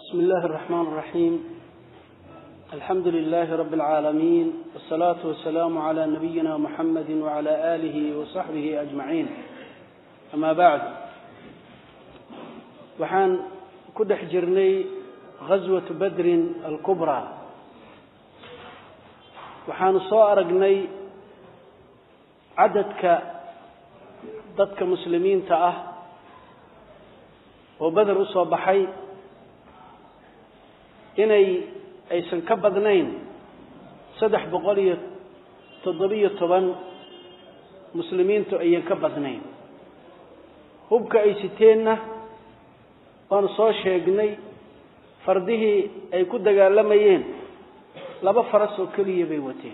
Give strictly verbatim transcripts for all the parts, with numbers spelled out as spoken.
بسم الله الرحمن الرحيم. الحمد لله رب العالمين، والصلاة والسلام على نبينا محمد وعلى آله وصحبه أجمعين. أما بعد، وحان كد حجرني غزوة بدر الكبرى، وحان صارقني عددك ضدك مسلمين تأه وبدر أصبحي inay aysan ka badnayn saddex boqol iyo toddobiyo toban muslimiintu ayaan ka badnayn. hubka ay siteenna waan soo sheegnay, fardihii ay ku dagaalamayeen laba faras oo kaliya bay wateen.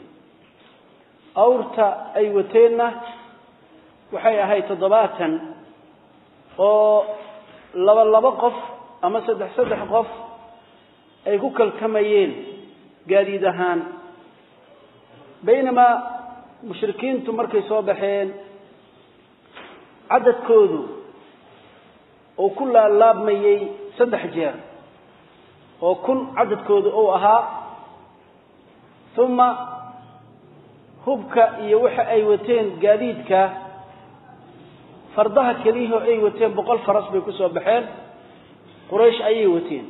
awrta ay wateenna waxay ahayd toddobaatan oo laba laba qof ama saddex saddex qof ay ku kalkamayeen gaadiid ahaan. baynama mushrikiintu markay soo baxeen cadadkoodu oo ku laalaabmayay saddex jeer oo kun cadadkoodu uu ahaa, thumma hubka iyo waxa ay wateen gaadiidka fardaha kaliya ay wateen boqol faras bay ku soo baxeen. quraysh ayay wateen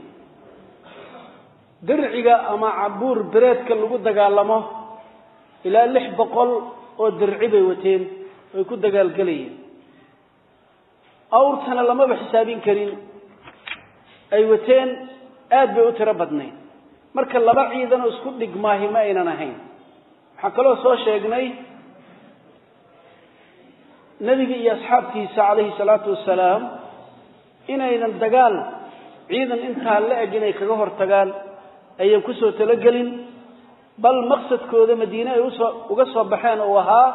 dirciga ama cabuur bereedka lagu dagaalamo ilaa lix boqol oo dirci bay wateen ay ku dagaalgalayeen. awrtana lamaba xisaabin karin ay wateen, aad bay u tiro badnayd. marka laba ciidan oo isku dhigmaahi ma aynan ahayn. waxaan kaloo soo sheegnay nabiga iyo asxaabtiisa calayhi salaatu wassalaam inaynan dagaal ciidan intaa la eg inay kaga hortagaan ayaan ku soo talagelin, bal maqsadkooda madiine ay uga soo baxeen oo ahaa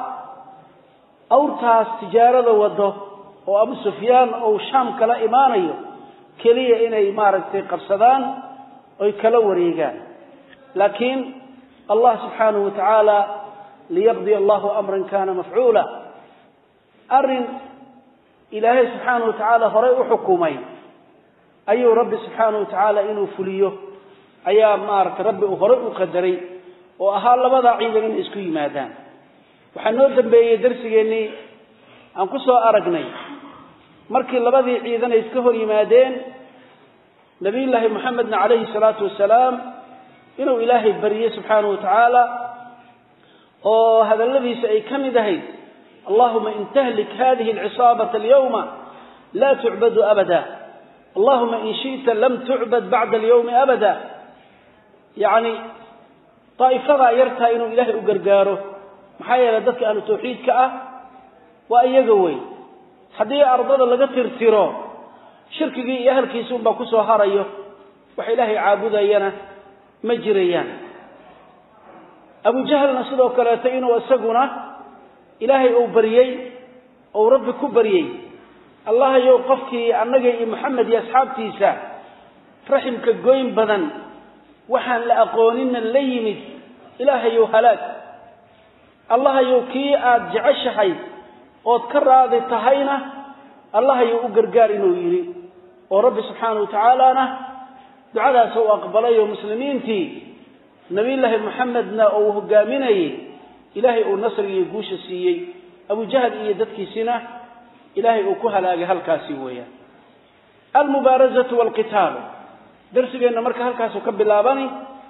awrtaas tijaarada wado oo abu sufyaan oo shaam kala imaanayo keliya inay maaragtay qabsadaan oy kala wareegaan. laakiin allah subxaanahu watacaala liyaqdi allahu amran kana mafcuula, arrin ilaahay subxaanahu watacaala horay u xukumay ayuu rabbi subxaanahu watacaala inuu fuliyo ayaa maaragtay rabbi uu hore u qadaray oo ahaa labada ciidan in isku yimaadaan. waxaa noo dambeeyey darsigeennii aan ku soo aragnay markii labadii ciidan ay iska hor yimaadeen nabiyullaahi maxamedna calayhi salaatu wassalaam inuu ilaahay bariyey subxaanahu watacaala oo hadalladiisa ay ka mid ahayd allahuma in tahlik hadihi alcisaabata alyawma laa tucbadu abada, allahuma in shi'ta lam tucbad bacda alyawmi abada. yacni daa'ifadaa yartaa inuu ilaahay u gargaaro, maxaa yeelay dadka ahlu tawxiidka ah waa iyaga wey. haddii ardada laga tirtiro shirkigii iyo ahalkiisi unbaa ku soo harayo, wax ilaahay caabudayana ma jirayaan. abujahlna sidoo kaleeto inuu isaguna ilaahay uu baryey ou rabbi ku baryey, allahayow qofkii annaga iyo maxamed iyo asxaabtiisa raximka goyn badan waxaan la aqoonina la yimid ilaahayow halaag. allahayow kii aad jeceshahay ood ka raadi tahayna allahayow u gargaar inuu yidhi, oo rabbi subxaanahu watacaalana ducadaas u aqbalay oo muslimiintii nabiyullaahi maxamedna uu hogaaminayey ilaahay uu nasriga iyo guusha siiyey. abujahl iyo dadkiisina ilaahay uu ku halaagay halkaasi weeyaan. almubaarazatu waalqitaalu, darsigeenna marka halkaasuu ka bilaabani,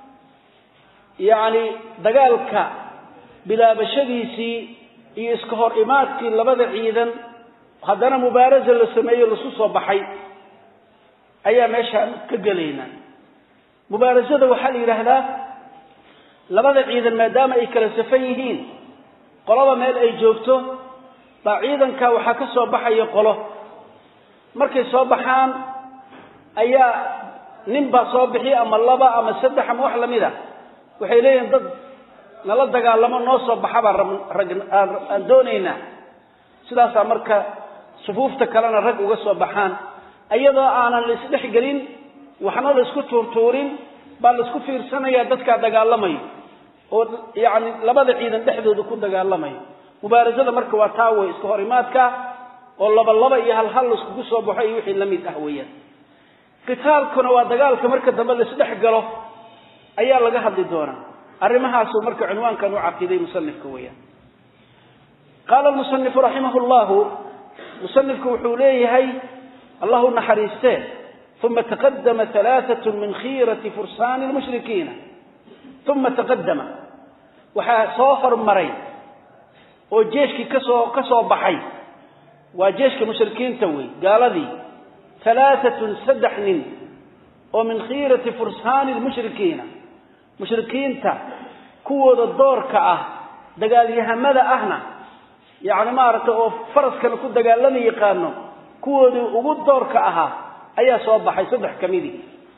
yacni dagaalka bilaabashadiisii iyo iska hor imaadkii labada ciidan haddana mubaaraza la sameeyo lasu soo baxay ayaa meeshaan ka gelaynaa. mubaarazada waxaa la yidhaahdaa labada ciidan maadaama ay kala safan yihiin, qolaba meel ay joogto baa ciidanka waxaa ka soo baxaya qolo. markay soo baxaan ayaa nin baa soo bixi ama laba ama saddex ama wax lamid a, waxay leeyihiin dad nala dagaalamo noo soo baxa baan aan doonaynaa. sidaasaa marka sufuufta kalena rag uga soo baxaan, iyadoo aanan la isdhex gelin waxna la isku tuurtuurin baa la isku fiirsanayaa dadkaa dagaalamayo oo yacni labada ciidan dhexdooda ku dagaalamayo. mubaarazada marka waa taa wey, iska hor imaadka oo laba laba iyo hal hal la iskugu soo baxo iyo wixii la mid ah weeyaan. qitaalkuna waa dagaalka marka dambe la isdhex galo ayaa laga hadli doonaa arrimahaas oo marka cinwaankan u caqiiday musannifka weeyaan قال المصنف رحمه الله مصنفك وحوليه الله نحرسته ثم تقدم ثلاثة من خيرة فرسان المشركين ثم تقدم وحا صوفر مري وجيشك كسو كسو بحي وجيشك مشركين توي قال لي ثلاثة سدحن ومن خيرة فرسان المشركين مشركين تا كود الدور كأه دقال يهمد أهنا يعني ما رأته فرس كان كود دقال لن يقانو كود وقود دور كأها أي صوب حي صدح كميدي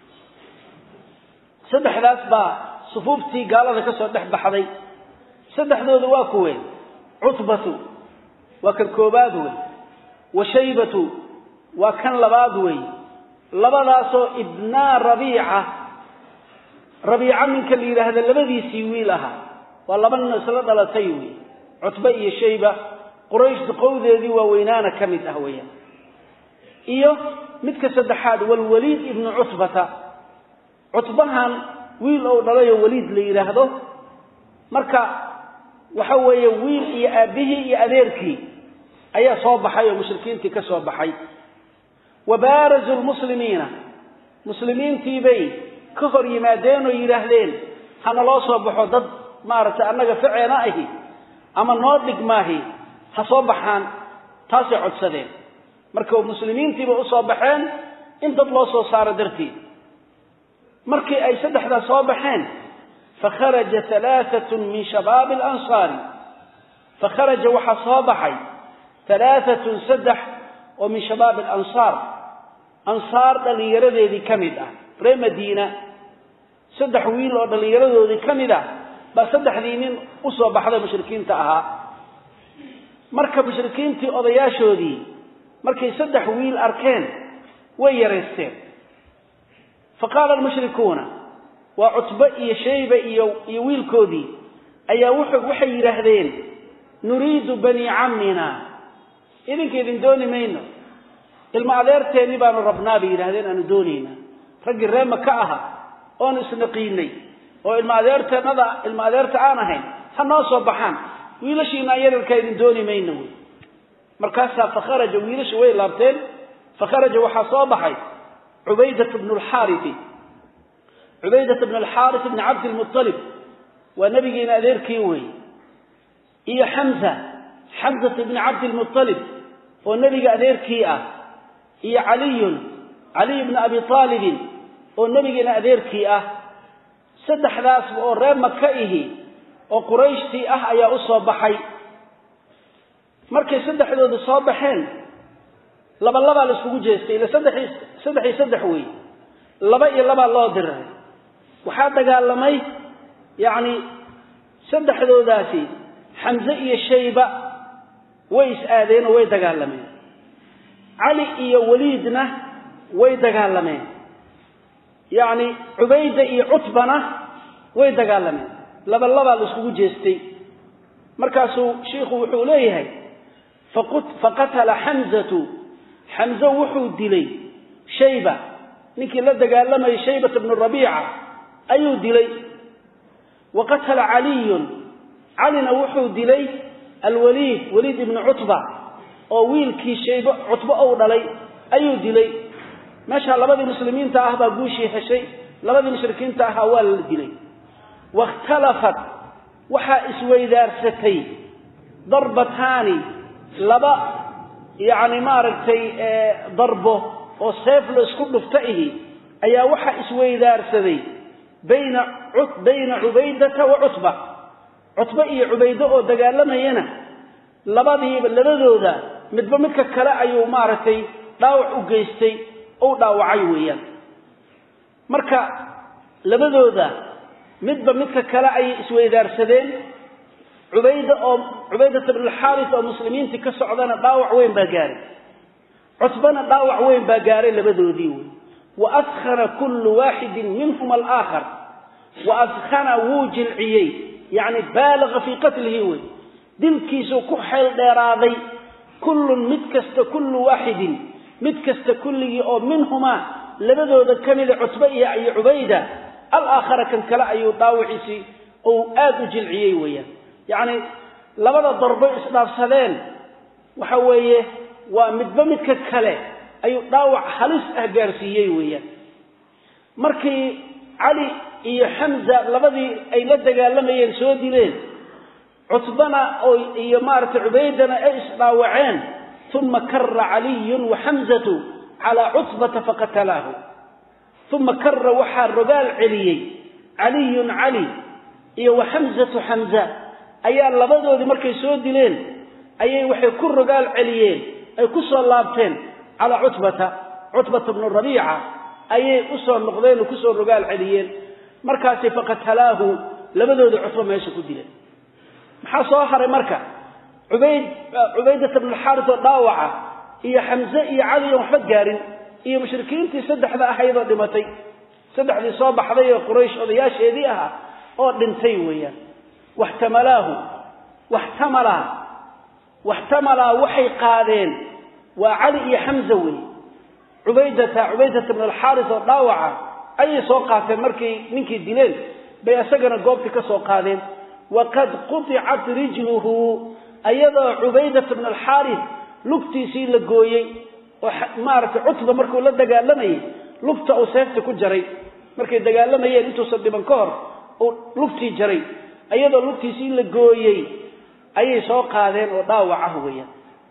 صدح الأسباع صفوفتي قال لك صدح بحضي صدح ذو ذواكوين عطبة وكالكوبادوي وشيبة وكان لبادوي لباداسو ابنا ربيعة ربيعة من كالليلة هذا الذي سيوي لها واللبن سلط على تيوي عطبة شيبة قريش دقوذ ذي ووينانا كمت أهويا إيوه متك سدحاد والوليد ابن عطبة عطبهان ويل أو ضلي وليد لي هذا مركا وحوي ويل يا أبيه يا أبيركي أي صوب حي ومشركين تكسب حي وبارز المسلمين مسلمين تيبي كفر يمادين ويرهلين هنا لا صوب حدد مارت أنك فعلائه أما نادق ماهي حصوبحان تاسع السدين مركب مسلمين تبقوا صابحين انت الله صار درتي مركي أي سدح ذا صابحين فخرج ثلاثة من شباب الأنصار فخرج وحصابحي ثلاثة سدح ومن شباب الأنصار أنصار اللي يرده ذي كمدة في مدينة سدح ويل اللي يرده ذي كمدة بس سدح ذينين أصابح هذا مشركين تأها مركب مشركين تي أضياشو ذي markay saddex wiil arkeen way yareysteen faqala al-mushrikuuna wa utba iyo shayba iyo iyo wiilkoodii ayaa wuxuu waxay yiraahdeen nuriidu bani ammina idinkeedin dooni mayno ilma adeerteeni baanu rabnaa bi yiraahdeen aanu doonayna rag reema ka aha oo isnaqiinay oo ilma adeerteena ilma adeerta aan ahayn hanoo soo baxaan wiilashiina yararkeedin dooni mayno مركزها فخرج ويلش وين لابتين فخرج وحصابحي عبيدة بن الحارث عبيدة بن الحارث بن عبد المطلب ونبينا ذير كيوي إيه حمزة حمزة بن عبد المطلب والنبي ذير كيئة إيه علي علي بن أبي طالب والنبي ذير كيئة سدح ذاس وقرام مكائه وقريش تيئة يا أصابحي markay saddexdooda soo baxeen laba laba la isugu jeestay ila saddex saddex saddex way laba iyo laba loo diray waxa dagaalamay yaani saddexdoodaasi Hamza iyo Shayba way is-aadeen way dagaalameen Ali iyo Walidna way dagaalameen yaani Ubayda iyo Utbana way dagaalameen laba laba la isugu jeestay markaasuu sheekhu wuxuu leeyahay فقت فقتل حمزة حمزة وحو دلي شيبة نكي لدى قال لما شيبة بن الربيعة أيو دلي وقتل علي علينا وحو دلي الوليد وليد بن عطبة أو ويلكي شيبة عطبة أو دلي أيو دلي ما شاء الله لبدي المسلمين تأهبا قوشي هشي لبدي المشركين تأهوال دلي واختلفت وحا اسوي دارستي ضربتاني لبا يعني ما رجتي ضربه وسيف لسكب فتئه أي وحى اسوي دارسدي بين عط بين عبيدة وعتبة عتبة إيه عبيدة ودقال لنا ينا لبا ذي باللبذو ذا مدبا مدك كلا أيو مارتي داوع أجيستي أو داوع عيويا مركا لبذو ذا مدبا مدك كلا أي اسوي دارسدين عبيدة أو عبيدة بن الحارث أو مسلمين تكسر عضنا داوع وين باجاري عتبنا داوع وين باجاري لبذو ذيو وأسخن كل واحد منهم الآخر وأسخن ووج العيي يعني بالغ في قتله هو دلكيسو كحل دراضي كل متكست كل واحد متكست كل أو منهما labadooda kamida cutba iyo ubayda al-aakhar kan kala ayuu daawiciisi oo aad u jilciyay weeyaan yaani labada darbo isdhaafsadeen waxa weeye waa midba midka kale ayuu daawac halis ah gaarsiiyay weeyaan markii ali iyo hamza labadii ay la dagaalamayeen soo dileen cutbana oo iyo maarta ubaydana ay isdaawaceen thumma karra ali wa hamzatu ala utbata faqatalahu thumma karra waxa rugal ali ali ali iyo hamzatu hamza ayaa labadoodii markay soo dileen ayay waxay ku rugal celiyeen ay ku soo laabteen ala utbata utbata ibn rabi'a ayay u soo noqdeen ku soo rugal celiyeen markaas faqatalahu labadoodii cutba meesha ku dileen maxaa soo haray marka ubayd ubayda ibn al-harith daawaca iyo hamza iyo ali waxba gaarin iyo mushrikiintii saddexda ahaydoo dhimatay saddexdii soo baxday ee quraysh odayaasheedii ah oo dhintay weeyaan waxtamalahu waxtamala waxtamala waxay qaadeen waa ali iyo hamza wey ubaydata ubaydata ibn al-harith daawaca ay soo qaateen markii ninkii dileen bay asagana goobti ka soo qaadeen waqad quti'at rijluhu ayada ubaydata ibn al-harith lugtiisii la gooyay oo maarta cutba markuu la dagaalamay lugta oo seefta ku jaray markay dagaalamayeen intuu sadhiban ka hor oo lugtii jaray ayada lugtiisii la gooyay ayay soo qaadeen oo dhaawac ah weeyaan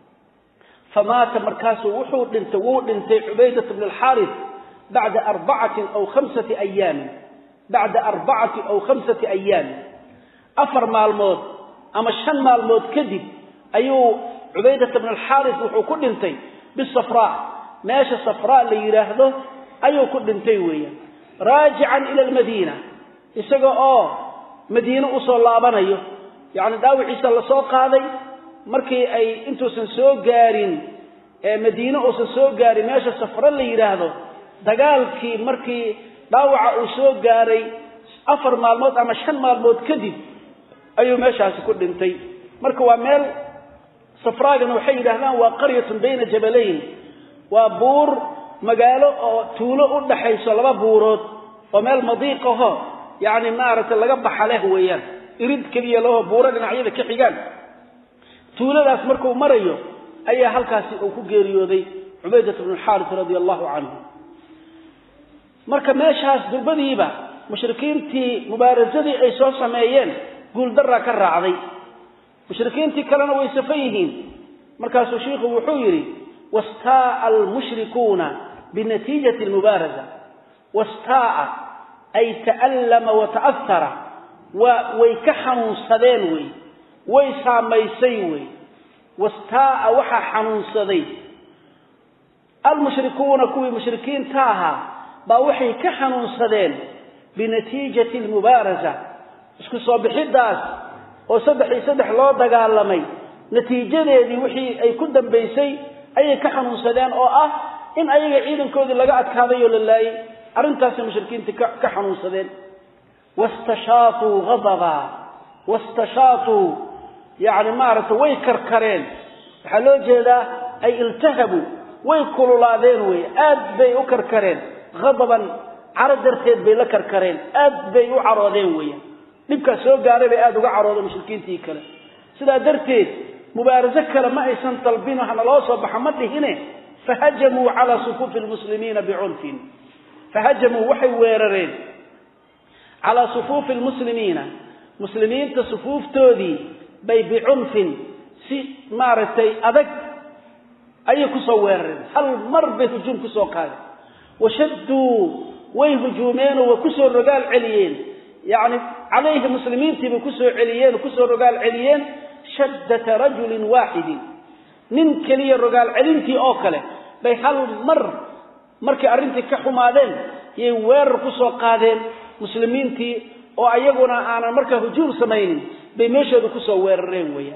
famaata markaas wuxuu dhintay wuu dhintay ubaydata ibn al-harith بعد أربعة أو خمسة أيام بعد أربعة أو خمسة أيام أفر مع الموت أما الشن مع الموت كذب أيو عبيدة بن الحارث وحو كل انتي بالصفراء ماشي الصفراء اللي يراهده أيو كل انتي ويا راجعا إلى المدينة يساقوا آه مدينة أصول الله أبنى يعني داوي عيسى الله سوق هذا مركي أي انتو سنسوق قارين مدينة أصول قارين ماشي الصفراء اللي يراهده dagaalkii markii dhaawaca uu soo gaaray afar maalmood ama shan maalmood kadib ayuu meeshaas ku dhintay marka waa meel safraagan waxay yiraahdaan waa qaryatun bayna jabalayn waa buur magaalo oo tuulo u dhaxayso laba buurood oo meel madiiq ah yaani maarata laga baxaleeh weeyaan irid kaliya loo buuro dhinacyada ka xigaan tuuladaas markuu marayo ayaa halkaasi uu ku geeriyooday Ubaydah ibn al-Harith radiyallahu anhu marka meeshaas durbadiiba mushrikiintii mubaarasadii ay soo sameeyeen guul darra ka raacday mushrikiintii kalena way safayihiin markaas sheekhu wuxuu yiri wastaa al-mushrikuuna binatiijati al-mubaaraza wastaa ay ta'allama wa ta'athara wa way ka xanuunsadeen way way saameysay way wastaa waxa xanuunsaday al-mushrikuuna kuwii mushrikiin taaha ba waxay ka xanuunsadeen binatiijati al-mubaaraza isku soo bixidaas oo saddex saddex loo dagaalamay natiijadeedii wixii ay ku dambeysay ayay ka xanuunsadeen oo ah in ayaga ciidankoodii laga adkaaday oo la laayay arintaas mushrikiinta ka xanuunsadeen wastashaatu ghadaba wastashaatu yaani maarata way karkareen waxa loo jeedaa ay iltahabu way kululaadeen way aad bay u karkareen غضبا عرض درتيد بي لا كركرين اد بي u caroodeen weeyaan dibka soo gaaray bay aad uga caroodeen mushrikiintii kale sida darteed mubaarazo kale ma aysan talbin waxna loo soo baxamadihine fahajamu ala sufuf almuslimin bi'unf fahajamu waxay weerareen ala sufuf almuslimin muslimiinta sufuftoodii bay bi'unf si maaratay adag ay ku soo weerareen hal mar bay hujum ku soo qaaday وشدوا ويهجومين وكسوا الرجال عليين يعني عليه المسلمين تبي كسوا عليين وكسوا الرجال عليين شدة رجل واحد من كلي الرجال علينتي أكله بيحل مر مركي أرنتي كحمادين يوير كسوا قادين مسلمين تي أو أيقونا أنا مركي هجوم سمين بيمشوا كسوا ويرين ويا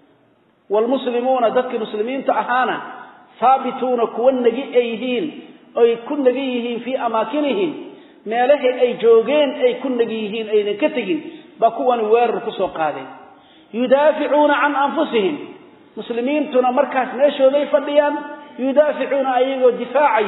والمسلمون ذك المسلمين تأهانا ثابتون كون نجي أيدين أي كن نجيهين في أماكنهم ما له أي جوجين أي كن نجيهين أي نكتجين بكون وير كسو قادين يدافعون عن أنفسهم مسلمين تنا مركز نشوا ذي فديان يدافعون أيه دفاعي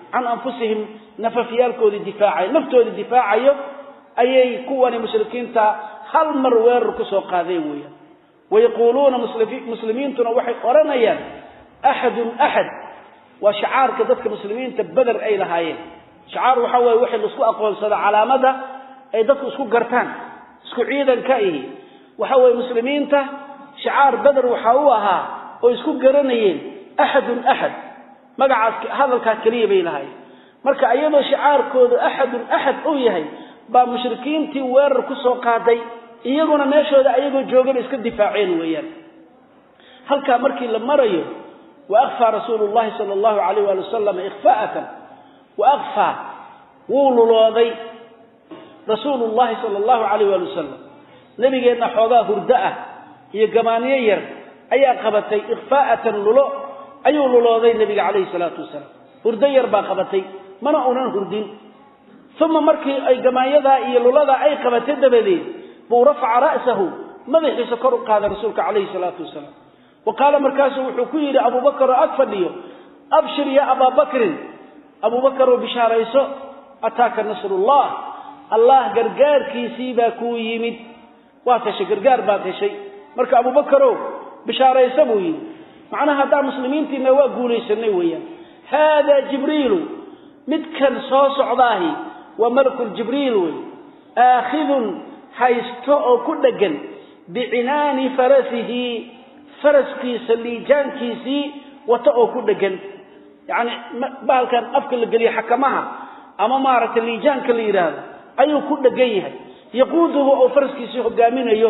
can anfusihim nafafyaalkoodii difaacay naftooda difaacayo ayay kuwani mushrikiinta hal mar weerar ku soo qaadeen weeyaan wayquluuna muslimiintuna waxay oranayaan ahadun ahad wa shi'aarka dadka muslimiinta badar ay lahaayeen shi'aar waxa way wixii isku aqoonsada calaamada ay dadku isku gartaan isku ciidanka ay waxa way muslimiinta shi'aar badar waxa uu ahaa oo isku garanayeen ahadun ahad magacaas hadalka kaliya bay lahaayeen marka ayadoo shi'aarkoodu ahadun ahad uu yahay ba mushrikiintii weerar ku soo qaaday iyaguna meeshooda ayagoo joogan iska difaaceen weeyaan halka markii la marayo wa akhfa rasuulullaahi sallallahu alayhi wa sallam ikhfaa'atan wa akhfa wululooday rasuulullaahi sallallahu alayhi wa sallam nabigeena xoogaa hurda ah iyo gamaaniye yar ayaa qabatay ikhfaa'atan lulo ayuu lulooday nabiga alayhi salaatu wasalaam hurda yar baa qabatay mana uunan hurdin thumma markii ay gamaanyada iyo lulada ay qabatay dabadeed buu rafaca ra'sahu madaxiisa kor u qaaday rasuulka alayhi salaatu wasalaam waqala markaasu wuxuu ku yiri Abu Bakr afadiyo abshir ya Abu Bakr Abu Bakr bisharayso ataaka nasrullah Allah gargaarkiisii baa ku yimid waa tashay gargaar baa tashay marka Abu Bakr bisharayso buu yiri macnaha hada muslimiintiina waa guuleysanay weeyaan hada jibriil midkan soo socdaahi wa malakul jibriil way aakhidun haysto oo ku dhagan bi'inaani farasihi faraskiisa liijaankiisii wata oo ku dhagan yaani baalkan afka la galiyo xakamaha ama maaragtay liijaanka la yiraahdo ayuu ku dhagan yahay yaquuduhu oo faraskiisa hogaaminayo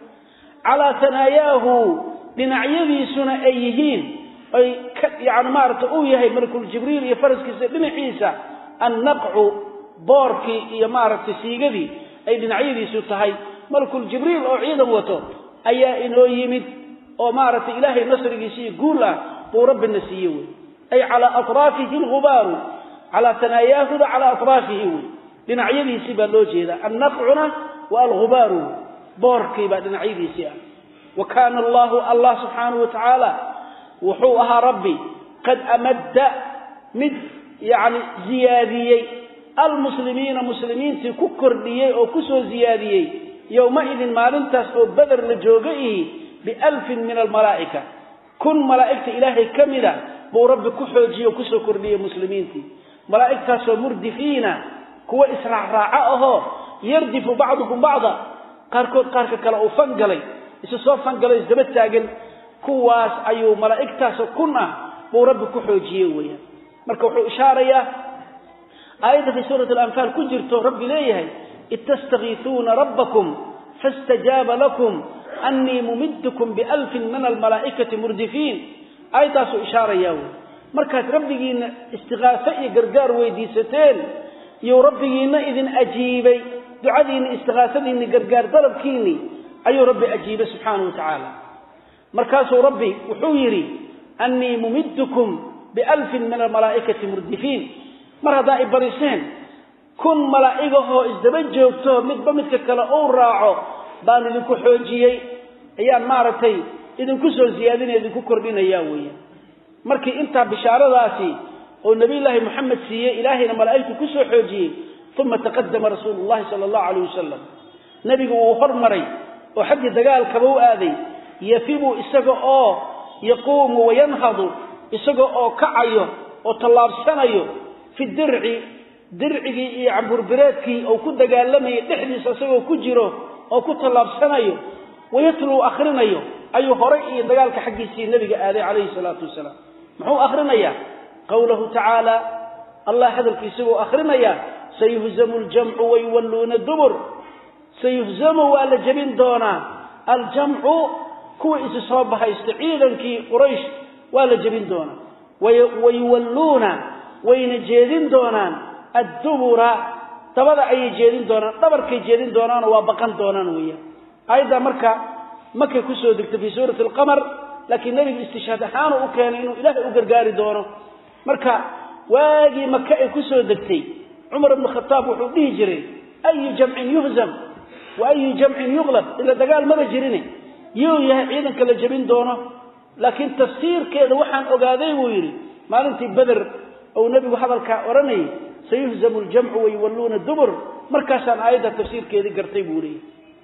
ala tanaayahu dhinacyadiisuna ay yihiin ay yaani maaragtay uu yahay malakul jibriil iyo faraskiisa dhinaciisa an-naq'u boorki iyo maaragtay siigadii ay dhinacyadiisu tahay malakul jibriil oo ciidan wato ayaa inoo yimid oo maaragtay ilaahay nasrigiisa guula buu rabbi nasiyo ay ala atrafihi al-ghubar ala tanaayahu ala atrafihi dhinacyadiisa baa loo jeeda an-naq'una wa al-ghubar boorki baa dhinacyadiisa wa kana allah allah subhanahu wa ta'ala wuxuu ahaa rabbi qad amadda mid yaani ziyadiyay المسلمين مسلمين ku kordhiyay oo ku soo ziyaadiyay yawma idin maalintaas oo badar la joogay bi alf min al malaa'ika kun malaa'ikta ilaahay kamida buu rabbi ku xoojiyo ku soo kordhiyay muslimiintii malaa'iktaas oo murdifiina kuwa israaca ah yardifu ba'dhum ba'dha qarkood qarka kala oo fangalay isu soo fangalay isdaba taagan kuwaas ayuu malaa'iktaas kunna buu rabbi ku xoojiyay weeyaan marka wuxuu ishaarayaa آية في سورة الأنفال كجرتو رب ليه اتستغيثون ربكم فاستجاب لكم أني ممدكم بألف من الملائكة مردفين آية سو إشارة ياو مركات ربكين استغاثة قرقار ويديستين يو ربكين إذن أجيبي دعادين استغاثة إن قرقار طلبكيني أي ربي أجيب سبحانه وتعالى مركات ربي وحويري أني ممدكم بألف من الملائكة مردفين mar hadaa ibariseen kun malaa'igaho isdaba joogto midba midka kale oo raaco baan idinku xoojiyay ayaan maaragtay idinku soo ziyaadinay idinku kordhinaya weeyaan markii inta bishaaradaasi oo nabi ilaahi muhammad siiyay ilaahina malaa'iktu ku soo xoojiyay thumma taqaddama rasuulullaahi sallallahu alayhi wasallam nabigu uu hormaray oo xaddi dagaalka uu aaday yafibu isaga oo yaquumu wa yanhadu isaga oo kacayo oo talaabsanayo في الدرع درعي عبر برادكي أو كنت قالمي دحدي ساسو كجيرو أو كنت لابسنايو ويتلو أخرنايو أي هرئي دقالك حقي سي النبي عليه الصلاة والسلام محو أخرنايا قوله تعالى الله حذر كيسو أخرنايا سيهزم الجمع ويولون الدبر سيهزم ولا جبين دونا الجمع كو إسصابها يستعيدا كي قريش ولا جبين دونا ويولون وين جيدين دونان الدبر تبدا اي جيدين دونان دبركي جيدين دونان وا بقن دونان ويا ايضا marka markay ku soo degtay fi suurat al-qamar laakiin nabi istishhad ahaan uu keenay inuu ilaahay u gargaari doono marka waagi marka ay ku soo degtay umar ibn khattab wuxuu dhihi jiray ay jam'in yuhzam wa ay jam'in yughlab ila dagaal ma jirin yuu yahay ciidan kala jabin doono laakiin tafsiirkeeda waxaan ogaaday uu yiri maalintii badr أو نبي هذا الكأورني سيهزم الجمع ويولون الدبر مركزا آية التفسير كذي قرطيبوري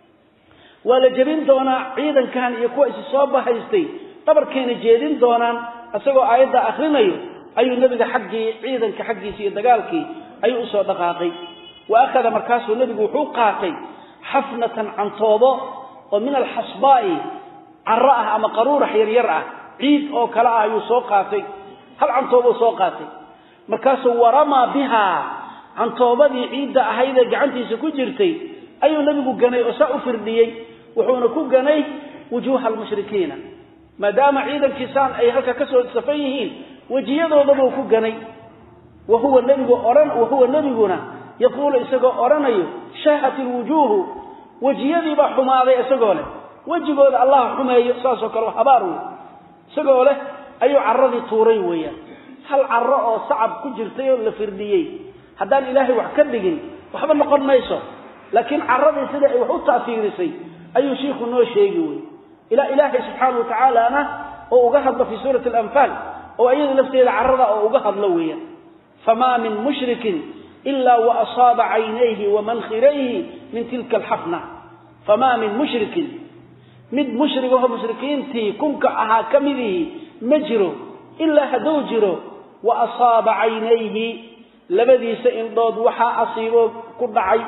ولا جرين دونا عيدا كان يكوى إصابة هايستي طبر كان جيدين دونا أسوأ آية آخرين أيو أي النبي حقي عيدا كحقي سيد دقالكي أي أسوأ دقاقي وأخذ مركزه النبي حقاقي حفنة عن طوضة ومن الحصباء عرأها أما قرورة حيريرأة عيد أو كلاها يسوقاتي هل عن طوبة سوقاتي مركاسه ورمى بها عن طوبة عيدة هيدا جعنتي سكجرتي أي النبي قني أساء فرديي وحونكو قني وجوه المشركين ما دام عيدا كسان أي هلك كسر السفيهين وجيده ضبوكو قني وهو النبي أوران وهو النبي هنا يقول إسقى أورانيو شاهت الوجوه وجيدي بحماضي إسقى له وجهود الله حماي ساسك الحبار سقوا له أي عرضي طوري ويا هل عرّا صعب كجرتي ولا فرديي هذان إلهي وحكدجين وحب النقر ميسو لكن عرضي سدع وحط تأثير سي أي شيخ نو شيء إلى إلهي سبحانه وتعالى أنا وأجهض في سورة الأنفال وأيضا نفسي عرض أو أجهض لويا فما من مشرك إلا وأصاب عينيه ومنخريه من تلك الحفنة فما من مشرك مد مشرك وهو مشركين تي كنك أها كمده مجرو إلا هدوجرو وأصاب عينيه لبدي سإنضاد وحا أصيبه كدعي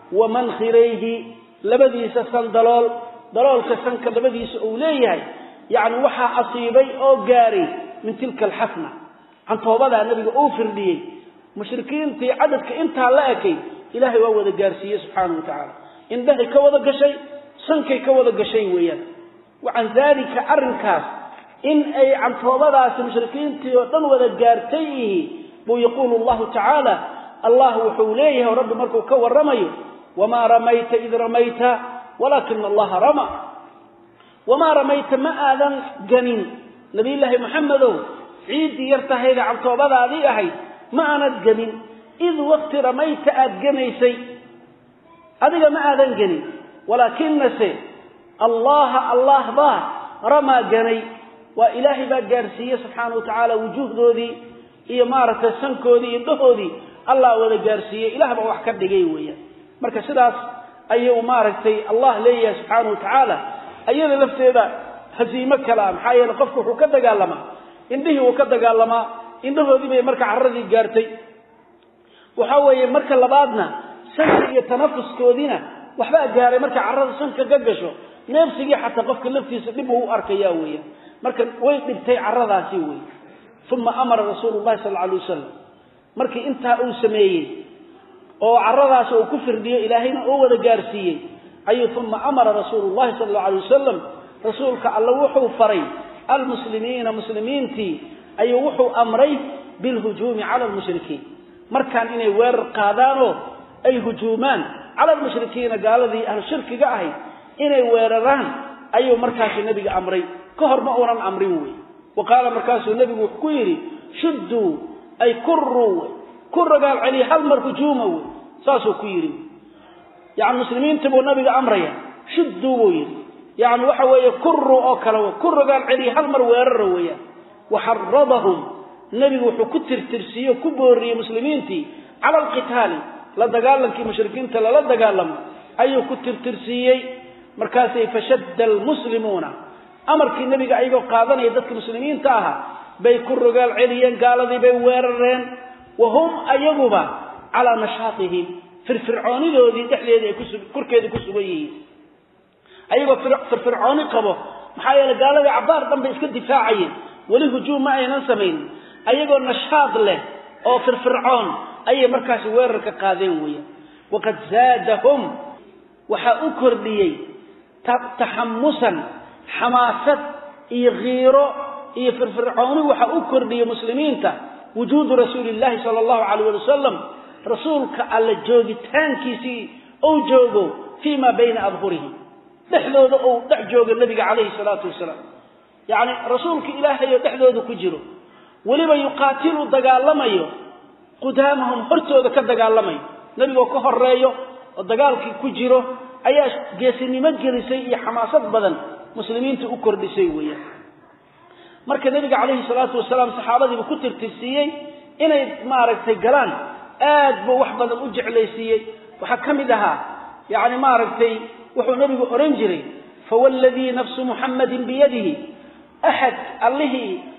ومنخريه لبدي سسن دلال دلال كسنك لبدي سأوليه يعني وحا أصيبي أو قاري من تلك الحفنة عن طوابها النبي أوفر لي مشركين تي عددك انتها لأكي إلهي ووضى قارسية سبحانه وتعالى إن ده كوضى قشي سنكي كوضى قشي ويا وعن ذلك أرنكاس إن أي عن طوابها المشركين تي وضى قارتيه ويقول الله تعالى الله وحوليه ورب مركو كور رميه وما رميت إذ رميت ولكن الله رمى وما رميت ما آذن جنين نبي الله محمد عيد يرتهي عن طوابها ذي أهي ما أنا جنين إذ وقت رميت أدجنيسي هذا ما آذن جنين ولكن نسي الله الله با رمى جني وإلهي بقارسية سبحانه وتعالى وجوه ذي إمارة سنكو ذي ضهو ذي الله ولا قارسية إله بقى وحكد جيوية مركز سلاس أيه مارتي الله ليه سبحانه وتعالى أيه لنفسه ذا هزيمة كلام حيا لقفك وكذا قال لما إنده وكذا قال لما إنده ذي بمركع عرضي قارتي وحوي مركع لبعضنا سنة يتنفس كودينا وحبا جاري مركع عرض سنة قجشو نفسه حتى قفك لفتي سببه أركياوية مركع ويقبتي عرضها سيوي ثم أمر رسول الله صلى الله عليه وسلم مركي انتهى أو سميه أو عرضها سوى كفر دي إلهينا أو ذا قارسيه أي ثم أمر رسول الله صلى الله عليه وسلم رسولك الله وحو فري المسلمين مسلمين تي أي وحو أمري بالهجوم على المشركين مركان إني وير قادانو أي هجومان على المشركين قال ذي أهل الشرك قاهي إني ويرران أي مركاش النبي أمري كهر مأورا أمريوي وقال مركاش النبي وحكويري شدوا أي كروا كر قال علي هالمر هجومه ساسو كيري يعني المسلمين تبوا النبي أمريا شدوا وير يعني وحوي كروا أو كلوا كر قال علي هالمر ويرروا وحرضهم النبي وحكتر ترسيه كبوري مسلمين تي على القتال لا دقالن كي مشركين تلا لا دقالن أي كتر ترسيه مركاسي فشد المسلمون أمر كي النبي أيقو قادنا يدك المسلمين تاها بي كر قال عليا قال ذي بي ويررين وهم أيقوبا على نشاطهم في الفرعوني ذو ذي دحلي كركي كسبيه أيقو في الفرعوني قبو محايا قال ذي عبار ضم بإسك الدفاعي ولي هجوم معي ننسمين أيقو النشاط له أو في الفرعون أي مركز ويرك قادين ويا وقد زادهم وحأكر لي تحمسا حماسة يغيروا في الفرعون وحأكر لي مسلمين تا وجود رسول الله صلى الله عليه وسلم رسولك على جوج تانكيسي أو جوجو فيما بين أظهره دحلود أو دح جوج النبي عليه الصلاة والسلام يعني رسولك إلهي دحلود كجرو ولما يقاتلوا دقالمايو قدامهم هرتوا ذا كدقالمايو نبي وكفر رايو الدقالك كجرو أياش جيسيني مجلسي حماسات بدن مسلمين تأكر بسيوية marka nabiga kaleey salaatu wasalaam saxaabadii ku tirtirsiiyay inay maaragtay galaan aad buu wax badan u jeclaysiiyey waxa kamid ahaa yaani maaragtay wuxuu nabigu oran jiray fawalladhi nafsu muhammadin biyadihi ahad allahi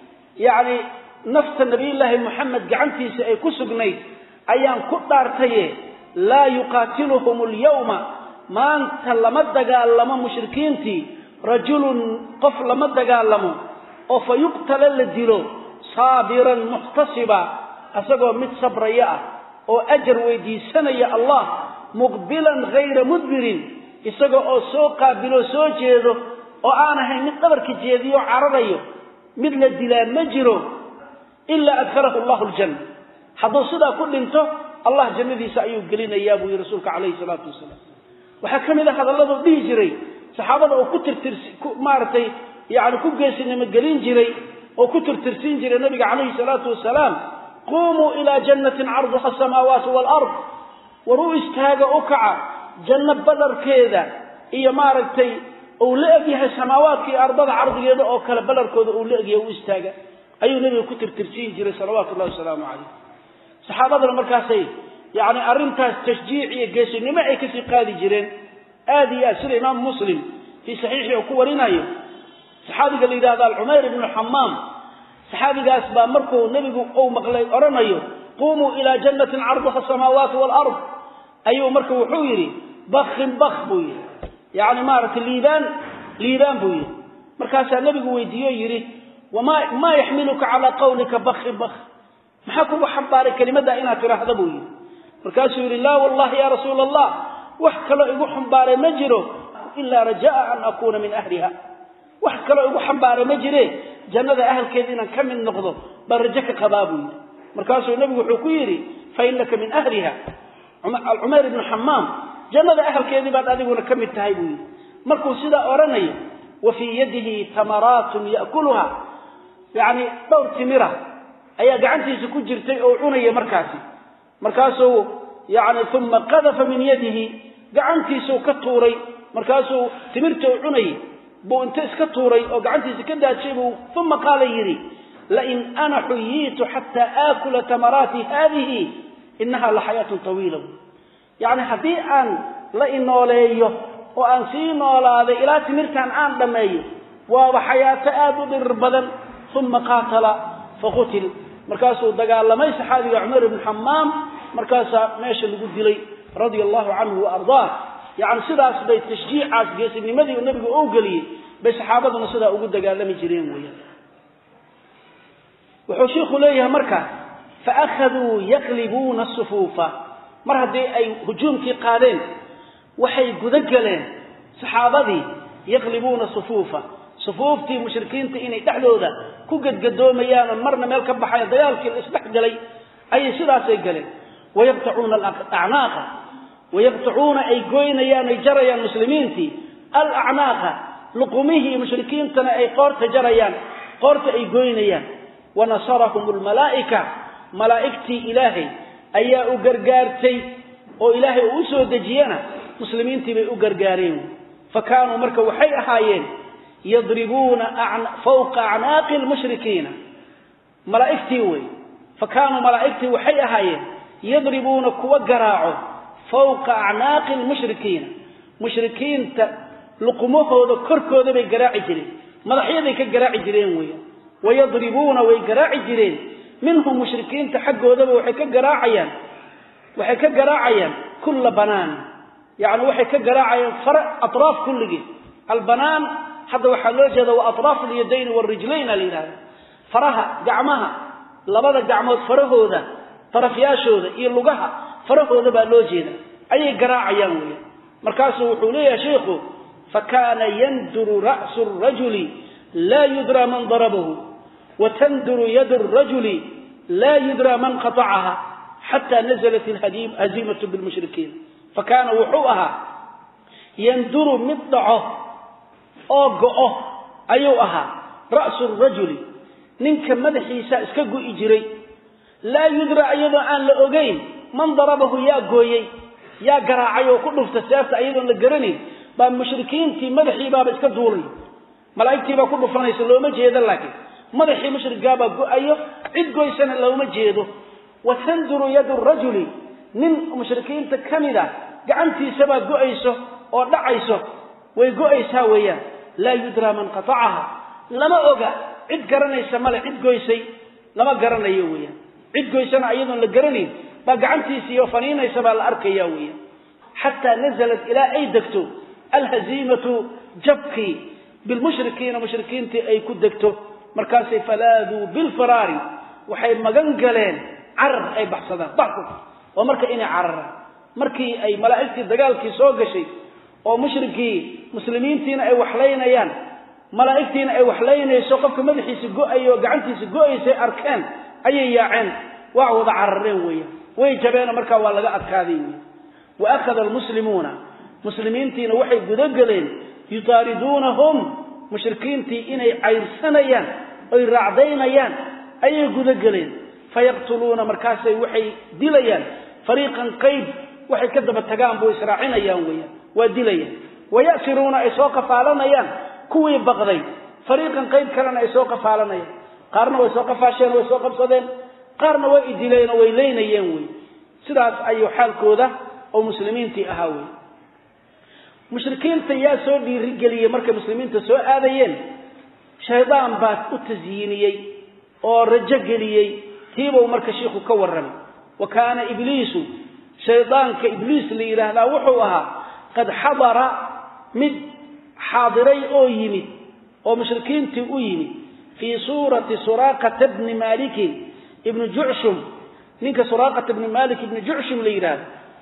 yaani nafta nabiyullaahi muhammad gacantiisa ay ku sugnayd ayaan ku dhaartaye la yuqatiluhum al-yawma maanta lama dagaalamo mushrikiintii rajulun qof lama dagaalamo oo fayuqtala la dilo saabiran muhtasiba asagoo mid sabraya oo ajar weydiisanaya allah muqbilan ghayra mudbirin isagoo oo soo qaabilo soo jeedo oo aan ahayn mid qabarka jeediyo cararayo mid la dilaa ma jiro illa adkhalahu allah aljanna haduu sida ku dhinto allah jannadiisa ayuu gelinayaa buu rasuulka kaleey salaatu wasalaam waxa kamid ah hadallada dhigi jiray saxaabada oo ku tirtirsi maartay yaani ku geesinimo gelin jiray oo ku tirtirsin jiray nabiga kaleey salaatu wasalaam qumu ila jannatin 'arduha as-samawati wal ard waru istaaga ukaca janna badarkeeda iyo maartay oo la egyahay samaawaadka iyo ardada 'ardigeeda oo kala badarkooda oo la egyahay u istaaga ayuu nabiga ku tirtirsin jiray sallallahu alayhi wasallam saxaabada markaasay yaani arintaas tashjiic iyo geesinimo ay ka sii qaadi jireen aadiya sida imaam muslim fi sahihi oo ku warinayo saxaabiga liidaada al-umayr ibn hammam saxaabigaas baa markuu nabigu oo maqlay oranayo qumu ila jannatin 'arduha as-samawati wal ard ayuu markuu wuxuu yiri bakhin bakh buu yiri yaani maartay liiban liiban buu yiri markaas nabigu weydiiyo yiri wama ma yahmiluka ala qawlika bakh bakh maxaa ku xambaaray kelimada inaad tiraahdo buu yiri markaasuu yiri la wallahi ya rasuul allah wax kale igu xambaaray ma jiro illa rajaa an akuna min ahliha wax kale igu xambaaray ma jire jannada ahlkeed inaan ka mid noqdo barajaka qabaabu markaasuu nabigu wuxuu ku yiri fa innaka min ahliha al-umayr ibn hammam jannada ahlkeedii baad adiguna ka mid tahay buu markuu sida oranayo wa fi yadihi tamaratun yaakuluha yaani dawr timira ayaa gacantiisa ku jirtay oo cunaya markaasi markaasuu yaani thumma qadafa min yadihi gacantiisa ka tuuray markaasuu timirta uu cunay buu inta iska tuuray oo gacantiisa ka daajay buu thumma qala yiri la in ana huyitu hatta aakula tamarati hadhihi innaha la hayatun tawila yaani hadii aan la inooleeyo oo aan sii noolaado ila timirtan aan dhameeyo waa hayaato aad u dhir badan thumma qatala faqutil markaasuu dagaalamay saxaabiga Umar ibn Hammam markaasa meesha lagu dilay radiyallahu anhu wa ardaa yaani sidaas bay tashjiicaas geesinimadii nabigu oo galiyay bay saxaabaduna sida ugu dagaalami jireen weeyaan wuxuu sheekhu leeyahay marka fa akhadhu yaqlibuna as-sufufa mar hadii ay hujuumkii qaadeen waxay guda galeen saxaabadii yaqlibuna sufufa sufuuftii mushrikiinta inay dhaxdooda ku gadgadoomayaan marna meel ka baxay dagaalkii isdhaxgalay ay sidaas ay galeen wayabta'una al-a'naqa wayabta'una ay goynayaan ay jarayaan muslimiintii al-a'naqa luqumihi mushrikiintana ay qoorta jarayaan qoorta ay goynayaan wa nasarahum al-malaa'ika malaa'ikti ilaahi ayaa u gargaartay oo ilaahi uu soo dajiyana muslimiintii bay u gargaareen fakaanu marka waxay ahaayeen يضربون فوق أعناق المشركين ملائكتي وي فكانوا ملائكتي وحي أهايين يضربون كوا قراعوا فوق أعناق المشركين مشركين لقموه وذكركوا ذا بقراع جرين ملحية ذي كقراع جرين وي ويضربون ويقراع جرين منهم مشركين تحقوا ذا وحي كقراعيا وحي كقراعيا كل بنان يعني وحي كقراعيا فرق أطراف كل جي البنان حتى وحلو جدا واطراف اليدين والرجلين لينا فرها جعمها لبدا جعمود فرهودا طرفياشودا iyo lugaha farahooda baa loo jeeda ay garaacayaan weey markaas wuxuu leeyahay sheekhu fakana yanduru ra'su ar-rajuli la yudra man darabahu wa tanduru yadu ar-rajuli la yudra man qata'aha hatta nazalat al-hadim azimatu bil mushrikeen fakana wuxuuha yanduru middahu oo go'o ayuu ahaa ra'su ar-rajuli ninka madaxiisa iska go'i jiray la yudra ayadoo aan la ogeyn man darabahu yaa gooyay yaa garaacay oo ku dhufta seefta ayadoo la garanin baa mushrikiintii madaxii baa iska duulay malaa'iktii baa ku dhufanaysa looma jeedo laakiin madaxii mushriga baa go'ayo cid goysana looma jeedo وتندر يد الرجل من مشركين تكمدة قعنتي سبا قؤيسه أو دعيسه ويقؤيسها وياه لا يدرى من قطعها لما أوقع عد قرني سمالي عد قويسي لما قرني يويا عد قويسنا أيضا لقرني بقعنتي سيوفانين سبا الأرك يويا حتى نزلت إلى أي دكتو الهزيمة جبكي بالمشركين مشركين أي كدكتو مركاسي فلاذوا بالفرار وحي مغنقلين عرر أي بحصدا بحثوا ومركا إني عرر مركي أي ملائكتي دقالكي سوقشي ومشركي مسلمين تين أي وحلين أيان ملائكتين أي وحلين يسوقفك مدحي سقو أي وقعنتي سقو أي سي أركان أي ياعين وعوض عررين ويا ويجبين مركا والله أكاذين وأخذ المسلمون مسلمين تين وحي قدقلين يطاردونهم مشركين تي إني عيرسانيان أي رعدينيان أي قدقلين فيقتلون مركاسي وحي ديليان فريقا قيد وحي كذب التقام بو إسراعين أيان ويا وديليان ويأسرون أي سوق فعلانيان كوي بغضي فريقا قيد كلنا أي سوق فعلانيان قارنا ويسوق فاشين ويسوق بصدين قارنا ويديلين ويلين أيان وي سلاس أي حال كودا أو مسلمين تي أهاوي مشركين تياسو دي رجالية مركب مسلمين تسوء آذيين شيطان بات التزيينيي أو رجاليي تيبو مركب شيخ كورن وكان إبليس شيطان كإبليس اللي إلهنا وحوها قد حضر من حاضري أو يمد أو مشركين تي أو يمد في صورة سراقة ابن مالك ابن جعشم نيك سراقة ابن مالك ابن جعشم اللي إلهنا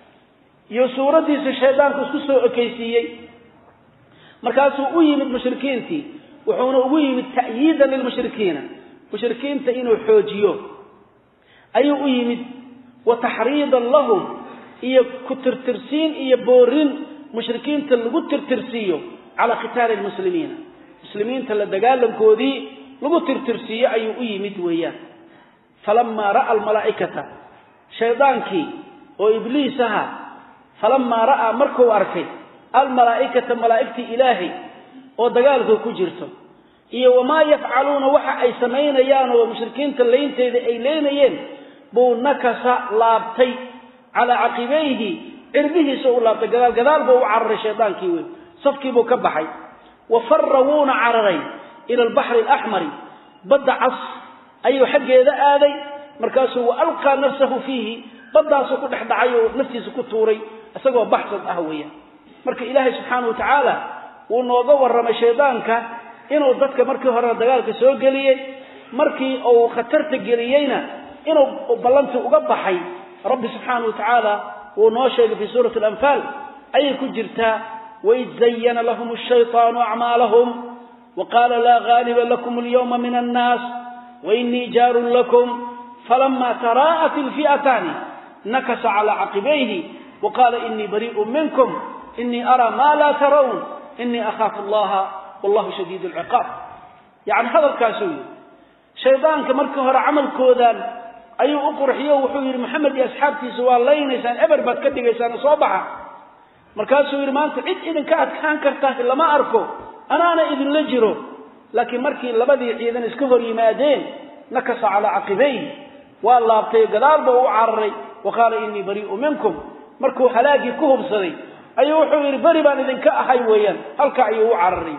iyo suuradiisa shaydaanku isku soo okeysiyay markaas uu yimid mushrikiintii wuxuuna ugu yimid ta'yiidan lil mushrikiina mushrikiinta inuu xoojiyo ayuu u yimid wa tahriidan lahum iyo ku tirtirsiin iyo boorin mushrikiinta lagu tirtirsiyo ala qitaal al muslimiina muslimiinta la dagaalankoodii lagu tirtirsiyo ayuu u yimid weeyaan falamma ra'a al malaa'ikata shaydaankii oo ibliisaha فلما رأى مركو أركي الملائكة ملائكة إلهي ودقالك كجرته إيه وما يفعلون وحا أي سمين يانو ومشركين تلين تيدي أي لين ين بو نكس لابتي على عقبيه إربيه سوء لابتي قدال قدال بو عرر الشيطان كيوي صفكي بو كبحي وفرون عرري إلى البحر الأحمر بدأ عص أي حق إذا آذي مركاسه وألقى نفسه فيه بدأ سكو دحدعيو نفسي سكو توري asagoo baxsan ah weeyaan marka ilaahay subhanahu wa ta'ala uu nooga warramay shaydaanka inuu dadka markii hore dagaalka soo galiyay markii uu khatarta galiyayna inuu ballanti uga baxay rabbi subhanahu wa ta'ala uu noo sheegay fi suurati al-anfal ay ku jirtaa wa izayyana lahum ash-shaytanu a'malahum wa qala la ghaliba lakum al-yawma min an-nas wa inni jarun lakum falamma tara'at al-fi'atan nakasa ala 'aqibayhi وقال إني بريء منكم إني أرى ما لا ترون إني أخاف الله والله شديد العقاب يعني هذا الكاسوي شيطان كمركه عمل كودان أي أقرحيه وحوير محمد يا أصحابتي سوى الله ينسان أبر بكدق يسان صوبها مركاسوي ما أنت عد إذن كانت كان كرتاه إلا ما أركو أنا أنا إذن لجره لكن مركي لبدي إذن اسكفر يمادين نكس على عقبيه والله ابتي قدار بو عري وقال إني بريء منكم markuu halaagi ku hubsaday ayuu wuxuu yiri bari baan idinka ahay weeyaan halka ayuu u cararay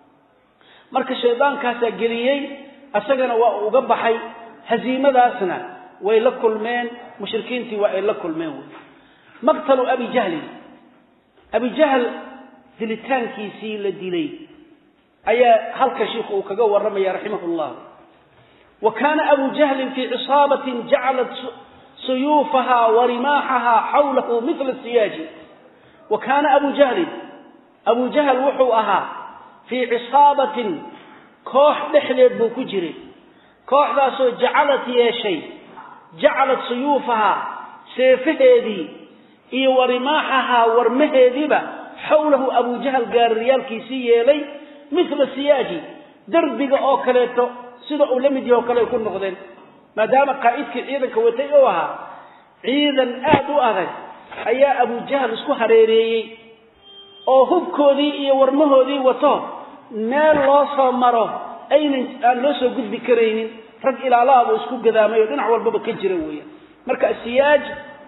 marka shaydaankaas galiyay asagana waa uga baxay haziimadaasna way la kulmeen mushrikiintii waa ay la kulmeen maqtalu abi jahl abi jahl dilitaankiisii la dilay ayaa halka sheekhu uu kaga waramay rahimahullah wa kana abu jahl fi isabatin ja'alat سيوفها ورماحها حوله مثل السياج وكان أبو جهل أبو جهل وحوها في عصابة كوح دحلت بوكجري كوح ذا جعلت يا شيء جعلت سيوفها سيفه ذي إي ورماحها ورمه ذي حوله أبو جهل قال ريال كيسي لي مثل السياج دربك أوكلته سيدة أولمدي أوكله يكون نقدين ما دام قائدك عيدا كوتيوها عيدا أهدو أغد أيا أبو جهل اسكو حريري أو هبكو ذي إيا ورمه ذي وطو نال الله صامره أين أن لسو قد بكرين رق إلى الله واسكو قدامي ودنع والبابا كجروية marka siyaaj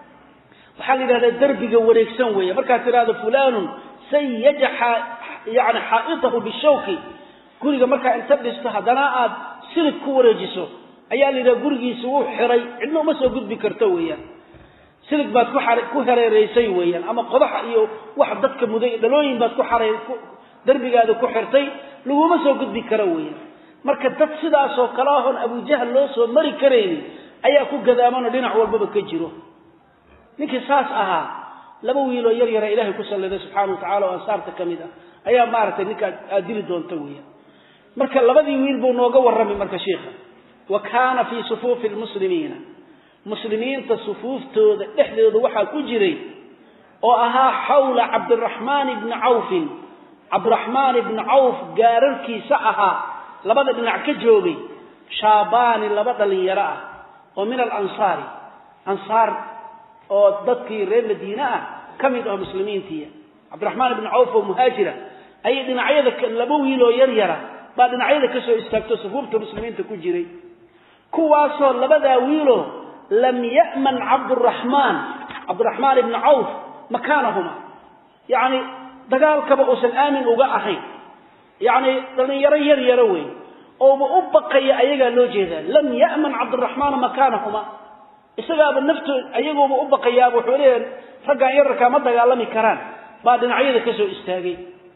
waxa la yiraahdaa darbiga wareegsan weeye marka tiraado fulaan sayyaja yani haa'itahu bishawki guriga marka inta dhisto hadana aad silid ku wareejiso ayaa la yiraahdaa gurigiisa uu xiray cidna ma soo gudbi karto weeyaan silid baad ku xaray ku hareereysay weeyaan ama qodax iyo wax dadka muday dhalooyin baad ku xaray darbigaada ku xirtay laguma soo gudbi karo weeyaan marka dad sidaas oo kala ah Abu Jahl loo soo mari kareen ayaa ku gadaamano dhinac walba ka jiro ninkii saas ahaa laba wiil oo yar yar Ilaahay ku salliday subhanahu wa ta'ala oo saarta kamida ayaa maartay ninka adili doonta weeyaan marka labadii wiil buu nooga waramay marka sheekha wa kaana fi sufuuf almuslimiina muslimiinta sufuuftooda dhexdooda waxa ku jiray oo ahaa hawla Abdurrahman ibn Auf Abdurrahman ibn Auf gaararkiisa ahaa labada dhinac ka joogay shaabaan laba dhalinyaro ah oo min al-ansari ansar oo dadkii reer Madiina ah kamid ah muslimiintii Abdurrahman ibn Auf oo muhaajira ay dhinacyada laba wiil oo yar yara ba dhinacyada ka soo istaagto sufuufta muslimiinta ku jiray kuwaasoo labada wiilo lam ya'man Abdurrahman Abdurrahman ibn Auf makaanahuma yani dagaalkaba uusan aamin uga ahayn yani dhalinyaro yar yar way oo u baqaya ayaga loo jeedaa lam ya'man Abdurrahman makaanahuma isaga naftu ayagoo u baqaya wuxuu leeyahay raga yarka ma dagaalami karaan ba dhinacyada ka soo istaagay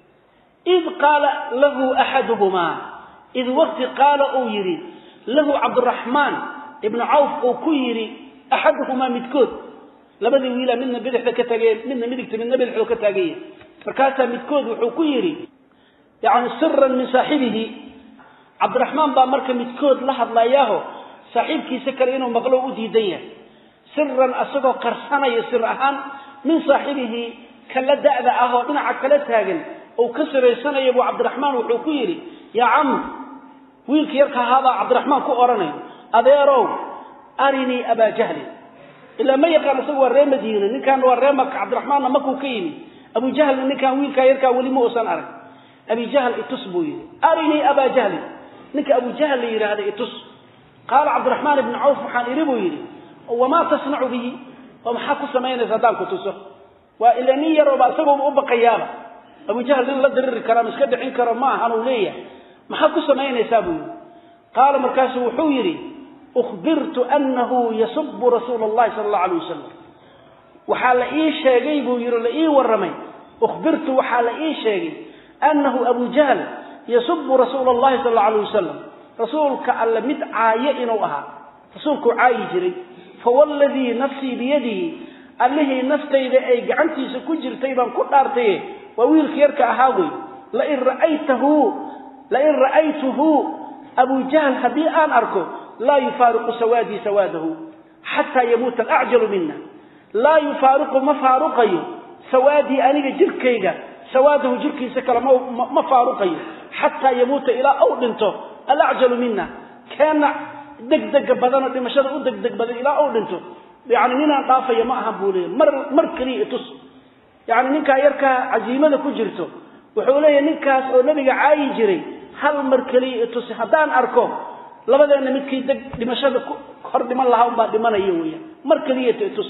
id qala lahu ahaduhuma id waqti qala oo yiri lahu Abdurrahman ibn Auf oo ku yiri ahaduhuma midkood labadii wiila midna bidixda ka tagay midna midigta midna bidixda ka tagay markaas midkood wuxuu ku yiri yaani sirran min saahibihi Abdurrahman ba marka midkood la hadlayaho saaxibkiisa kale inuu maqlo u diidan yahay sirran asagoo qarsanayo sir ahaan min saahibihi kala da'da ah oo dhinaca kala taagan oo ka sareysanayo Abu Abdurrahman wuxuu ku yiri ya am wiilkii yarka hada Abdurrahman ku oranay adeerow arini Aba Jahl ila ma yaqaan asagoo reer Madiina ninkan waa reer Makka Abdurrahman ma ku kayimi Abu Jahl ninkan wiilka yarka wali ma uusan arag Abi Jahl itusbuy arini Aba Jahl ninka Abu Jahl yiraahdo itus قال عبد الرحمن بن عوف وحان إريبو يري وما تصنع به وما حكو سمين زدان كتوسه وإلا نير وبأسبه أبا قيامة أبو جهل لا درر كرام اسكد عين كرام ما هنوليه ما حكو سمين يسابه قال مركاسه وحويري أخبرت أنه يسب رسول الله صلى الله عليه وسلم وحال إيه شاقيبه يرى إيه ورمي أخبرت وحال إيه شاقي أنه أبو جهل يسب رسول الله صلى الله عليه وسلم رسولك ألا مدعاية إنوها رسولك عاي جري فوالذي نفسي بيده أله نفتي لأي قعنتي سكجر تيبا كتارتيه وويل كيرك أهاوي لئن رأيته لئن رأيته أبو جهل هبيئان أركو لا يفارق سوادي سواده حتى يموت الأعجل منا لا يفارق مفارقه سوادي أنيق جركيga سواده جركي سكر مفارقه حتى يموت إلى أوضنته الأعجل منا كان دقدق بدنا دمشق ودقدق بدنا إلى أوضنته يعني هنا طافية ما هبولي مر مر كلي تص يعني نكا يركا عزيمة كجرته وحوليه نكاس أو نبي عاي جري هل مر كلي تص هدان أركو لبدا أن متكي دق دمشق خرد من الله وما دمنا يويا مر كلي تص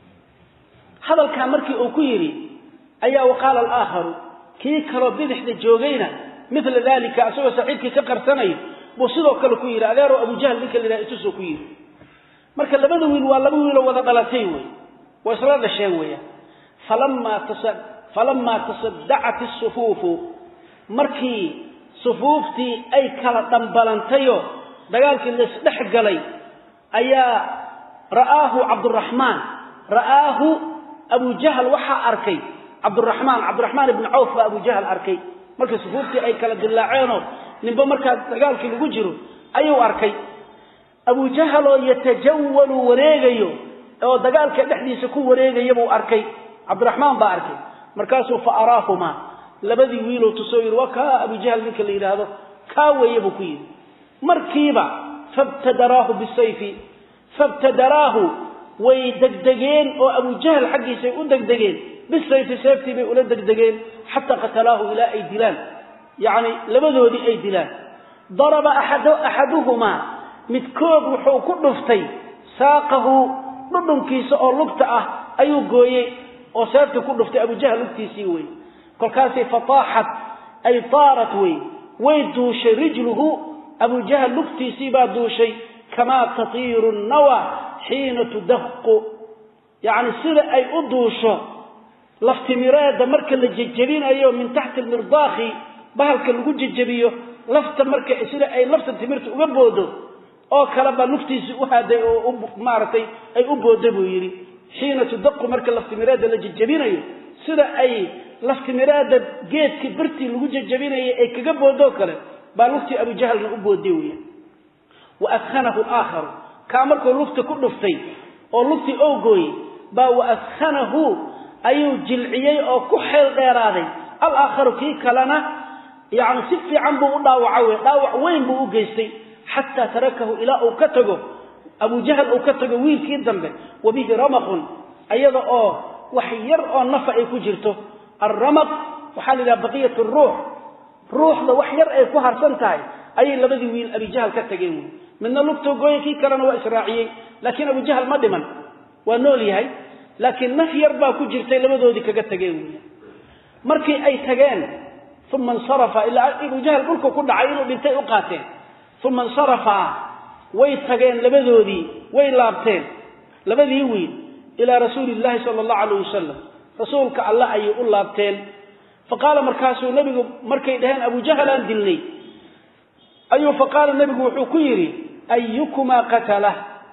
هذا الكلام مركي أو كيري أيا وقال الآخر كي كرو بدحد جوجينا مثل ذلك أسوأ سعيد كي كقر سنة بوصله كل كير أذاره أبو جهل ذيك اللي يتسو كير مرك اللي بدو وين ولا بدو ولا ولا ثلاثين وإسراد الشيوية فلما تصد فلما تصدعت الصفوف مركي صفوفتي أي كلا تنبلنتيو دجالك اللي سدحق علي أيا رآه عبد الرحمن رآه أبو جهل وحى أركي عبد الرحمن عبد الرحمن بن عوف أبو جهل أركي مركز صفوفتي أي كلا دلاعينه نبى مركز دجالك اللي وجره أيو أركي أبو جهل يتجول وريجيو أو دجالك دحدي سكو وريجي أبو أركي عبد الرحمن بأركي مركزه فأراهما لبذي ويلو تصوير وكا أبو جهل ذيك اللي هذا كاوي يبو كوين مركيبا فابتدراه بالسيف فابتدراه ويدقدقين وأبو جهل حقي سيقول دقدقين بالسيف سيفتي بيقول دقدقين حتى قتلاه إلى أي دلال يعني لبذو دي أي دلال ضرب أحد أحدهما متكوب وحو كل فتي ساقه dhudhunkiisa oo lugta ah ayuu gooyay oo seefta ku dhuftay Abu Jahl lugtiisii way kolkaasay fataahat ay taarat way way duushay rijluhu Abu Jahl lugtiisii baa duushay kama tatiiru an-nawa hiina tudaqu yani sida ay u duusho laftimiraada marka la jajabinayo min tahta al-mirdaahi bahalka lagu jajabiyo lafta marka sida ay lafta timirta uga boodo oo kala ba lugtiisa u haday oo maartay ay u boodo buu yiri hiina tudaqu marka laftimiraada la jajabinayo sida ay laftimiraada geedka birti lagu jajabinayo ay kaga boodo kale ba lugti Abu Jahl u booday weeyaan wa akhanahu al-akhar kaamarku lugta ku dhuftay oo lugti oo gooy ba wa akhanahu ayuu jilciyay oo ku xeel dheeraaday al-akhar ki kalana yaani si fiican buu u dhaawacay dhaawac weyn buu u geystay hatta tarakahu ila uu ka tago Abu Jahl uu ka tago wiilkii dambe wabihi ramaqun ayada oo wax yar oo nafa ay ku jirto ar-ramaq waxa la yiraahdaa baqiyatu ruux ruuxda wax yar ay ku harsan tahay ay labadii wiil Abu Jahl ka tageen midna lugto gooyay kalena waa israaciyay laakiin Abu Jahl ma dhiman waa nool yahay laakiin naf yar baa ku jirtay labadoodii kaga tageen markii ay tageen thumma insarafa ila Abu Jahl dhulku ku dhacay inuu dhintay u qaateen thumma insarafa way tageen labadoodii way laabteen labadii wiil ila rasuulillahi sallallahu alayhi wasallam rasuulka Allah ay u laabteen faqala markaasuu nabigu markay dhaheen Abu Jahl aan dilnay ayu faqala nabigu wuxuu ku yiri ayyukuma qatala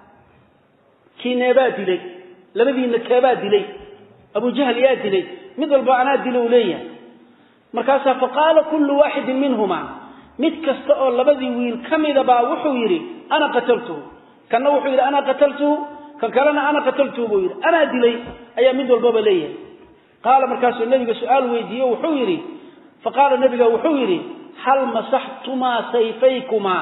kinaba dilay labadiina kaba dilay Abu Jahl yaa dilay mid walba ana dilay leeyahay markaas faqala kullu wahid minhuma mid kasta oo labadii wiil kamida baa wuxuu yiri ana qataltu kana wuxuu yiri ana qataltu kan kalena ana qataltu buu yiri ana dilay ayaa mid walba leeyahay qala markaas nabiga su'aal weydiiyo wuxuu yiri faqala nabiga wuxuu yiri hal masahtuma sayfaykuma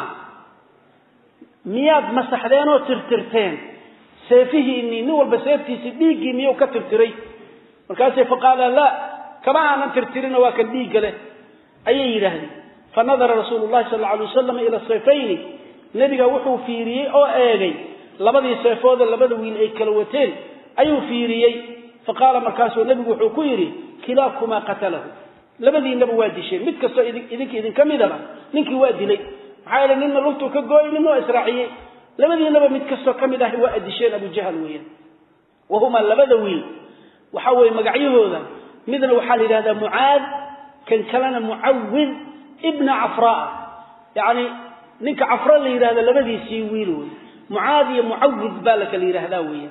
miyad masaxdeen oo tirtirteen sayfihiini nin walba sayftiisi dhiigi miyuu ka tirtiray markaas faqala la kama aan tirtirina waa kan dhiig leh ayay yiraahdeen فنظر رسول الله صلى الله عليه وسلم إلى السيفين نبي وحو فيري أو آغي لبدي سيفود لبدي وين أي كلوتين أيو فيري فقال مركاسو نبي وحو كيري كلاكما قتله لبدي نبي وادي شيء متكسو إذنك إذن كميدما ننك وادي لي حالا نما لغتو كقوي نمو إسرائيل لبدي نبي متكسو كميدا وادي شيء أبو جهل وين وهما لبدوي وحوي مقعيه ذا مثل وحالي هذا معاذ كان كلنا معوذ ابن عفراء يعني نك عفراء اللي يرى هذا لبدي سيويلون معاذ معوذ بالك اللي يرى هذا ويا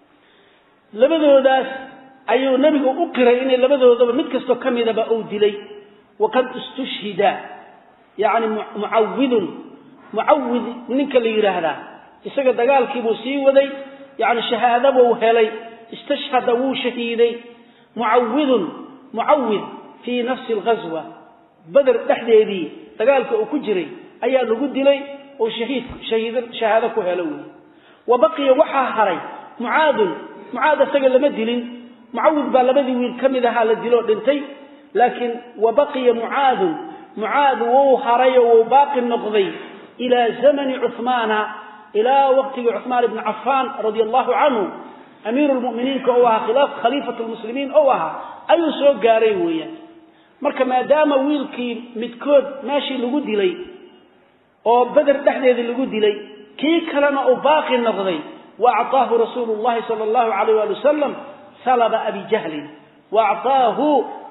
لبده داس أيو نبي أقرأ إن لبده ذا متكستو كم إذا بأودي لي وقد استشهد يعني معوذ معوذ نك اللي يرى هذا يسقط قال كيبو سيودي يعني شهادة وهلي استشهد وشهيدي معوذ معوذ في نفس الغزوة بدر تحديدي دغالك او كجري ايا لو ديلay oo shahiid shahiid shahaado ku helay وبقي waxa haray muaad muaad asaga lama dilin muawid ba labadii wiil kamid aha la dilo dhintay laakiin وبقي muaad muaad wuu haray oo baaqi noqday ila zaman Uthman ila waqti Uthman ibn Affan radiyallahu anhu amirul mu'minin oo ah khilaf khalifatul muslimin oo ah ayu soo gaaray weeyaan marka maadaama wiilkii midkood maashi lagu dilay oo badar dhaxdeedii lagu dilay kii kalena oo baaqi noqday waa'taahu rasuulullaahi sallallahu alayhi wa sallam salaba abi jahl waa'taahu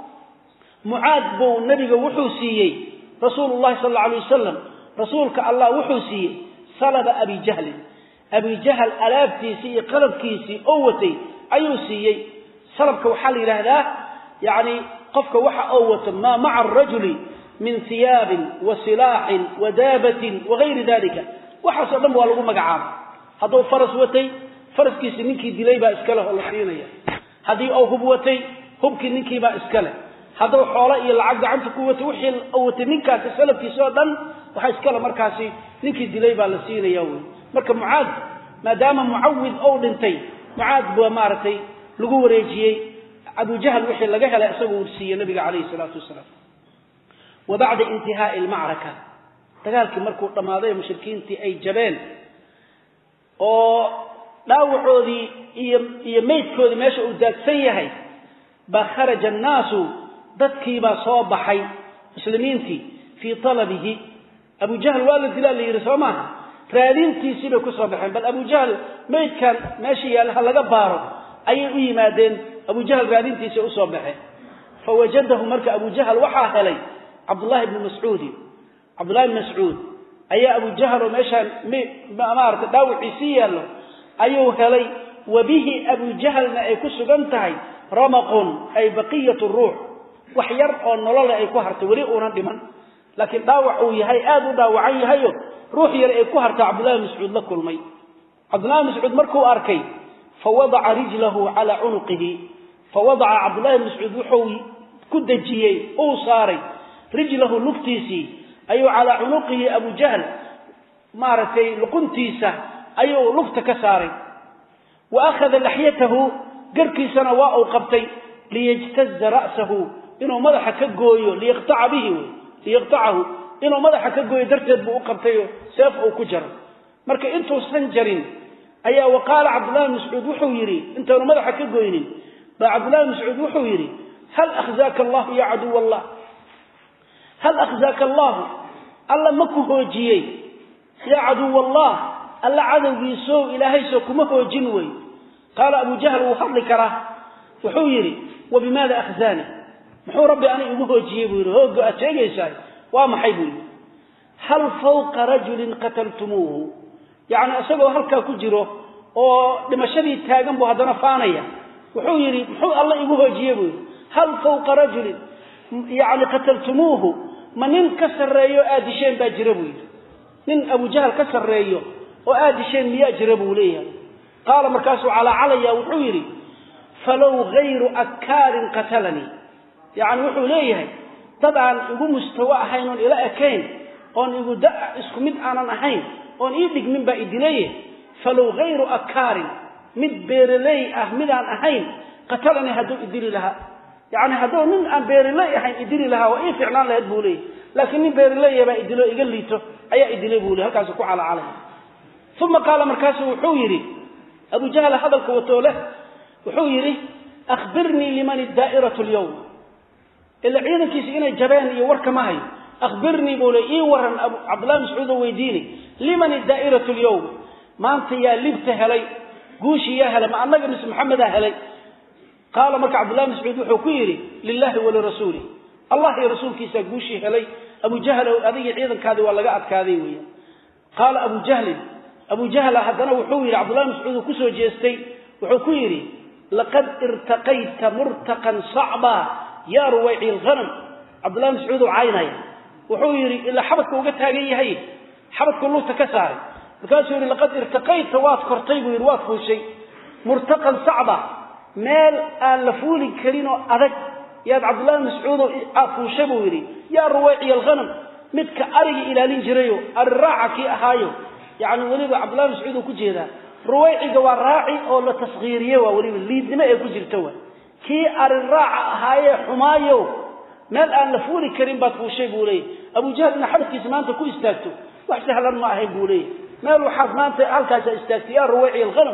muaad buu nabiga wuxuu siiyay rasuulullaahi sallallahu alayhi wa sallam rasuulka allah wuxuu siiyay salaba abi jahl abi jahl alaabtiisi iyo qalabkiisi oo watay ayuu siiyay salabka waxa la yiraahdaa yaani قفك وحا أوت ما مع الرجل من ثياب وسلاح ودابة وغير ذلك وحا سألم والله مقعام هذا فرس وتي فرس كيس ننكي دليبا إسكاله الله حينيا هذه أو هبوتي هبك ننكي با إسكاله هذا حوالي العقد عنك قوة وحي أوت منك تسلب في سودا وحا إسكاله مركاسي ننكي دليبا لسينا يوم مركب معاد ما دام معوذ أو دنتي معاد بوامارتي لقوة ريجيي أبو جهل وحي لقى هلا أسوه السيء النبي عليه الصلاة والسلام وبعد انتهاء المعركة تقال كمركو رماضي مشركين تي أي جبين dhaawacoodii iyo iyo meydkoodii meesha uu daadsan yahay ba kharaja an-naasu dadkii baa soo baxay muslimiintii fi talabihi Abu Jahl walid dilaa la yiri Soomaha raadintiisii bay ku soo baxeen bal Abu Jahl meydkan meeshii yaalaha laga baaro ayay u yimaadeen Abu Jahl raadintiisii u soo baxay fawajadahu marka Abu Jahl waxa helay Abdullah ibn Mas'ud Abdullah ibn Mas'ud ayaa Abu Jahl meeshan ma maarta dhaawiciisii yaalo ayuu helay wabihi Abu Jahlna ay ku sugan tahay ramaqun ay baqiyatu ruux wax yar oo nolol ay ku hartay wali una dhiman laakiin dhaawac uu yahay aad u dhaawacan yahay ruux yar ay ku hartay Abdullah ibn Mas'ud la kulmay Abdullah ibn Mas'ud markuu arkay fawada'a rijlahu ala unuqihi fawada'a Abdullah ibn Mas'ud wuxuu ku dajiyay oo saaray rijlahu luftiisi ayu ala unuqihi Abu Jahl maaratay luquntiisa ayu lufta ka saaray wa akhadha lihiyatahu garkiisana waa uu qabtay liyajtaz ra'sahu inuu madaxa ka gooyo liiqta'a bihi liiqta'ahu inuu madaxa ka gooyo darteed buu u qabtay seef uu ku jaro marka intuu san jarin ayaa waqala Abdullah ibn Mas'ud wuxuu yiri intuu madaxa ka gooynin ba Abdullah ibn Mas'ud wuxuu yiri hal akhzaka Allah ya adu wallah hal akhzaka Allah alla maku hoojiyay ya adu wallah alla adawgiiso ilaahay soo kuma hoojin way qala Abu Jahl wa hadli kara wuxuu yiri وبماذا أخزاني محو ربي أنا يقوهوجيه بيرو هو أتشيغي ساي وما بيرو هل فوق رجل قتلتموه يعني أسألوا هل كاكجره ولما شدي تاقن بو هذا نفانيا وحو يري محو الله يقوهوجيه بيرو هل فوق رجل يعني قتلتموه من انكسر رأيو آدشين باجربوه من أبو جهل كسر رأيو وآدشين ليأجربوا ليها قال مركاسو على عليا وحو يري فلو غير أكار قتلني يعني وحو ليه طبعا يقول مستوى أحين إلى أكين أن يقول دع اسكمد أنا أحين أن يدق من بأيد ليه فلو غير أكار مد بيرلي أحمد عن أحين قتلني هدو إدري لها يعني هدو من أن بيرلي أحين إدري لها وإيه فعلا لا يدبو ليه لكن من بيرلي يبقى إدلو إقل ليته أي إدلي بولي هكذا سكو على عليه ثم قال مركاسه وحويري أبو جهل هذا الكوتوله وحويري أخبرني لمن الدائرة اليوم اللي عينك يسئنا الجبان يورك معي أخبرني بولي إيه ورن عبد الله مسعود ويديني لمن الدائرة اليوم ما أنت يا لبته هلي قوشي يا هلا مع النبي اسم محمد هلي قال مك عبد الله مسعود وحكيري لله ولرسوله الله يا رسول كيسا قوشي هلي أبو جهل هذه عيدا كاذي ولا قاعد كاذي ويا قال أبو جهل أبو جهل هذا وحويري عبد الله مسعود وكسو جيستي وحكيري لقد ارتقيت مرتقا صعبا يا رويعي الغنم عبد الله مسعود عيني وحويري إلا حبتك وقتها جاي هي حبتك الله تكسر بكاسوري لقد ارتقيت واذكر طيب ويرواثه شيء مرتقا صعبا مال ألفولي كرينو أذك يا عبد الله مسعود عفو شبويري يا رويعي الغنم متك أرجي إلى لنجريو الراعة كي أهايو يعني ولد عبد الله مسعود كجيدا رويعي جوا راعي أو لا تصغيريه وولي اللي دماء يكجر توا كي الراعة هاي حمايو مال أن لفولي كريم باتفو شيء بولي أبو جهل نحبك زمان تكو استاكتو وحسه هلا ما هي بولي مال وحد ما أنت ألكاس استاكتي يا رويعي الغنم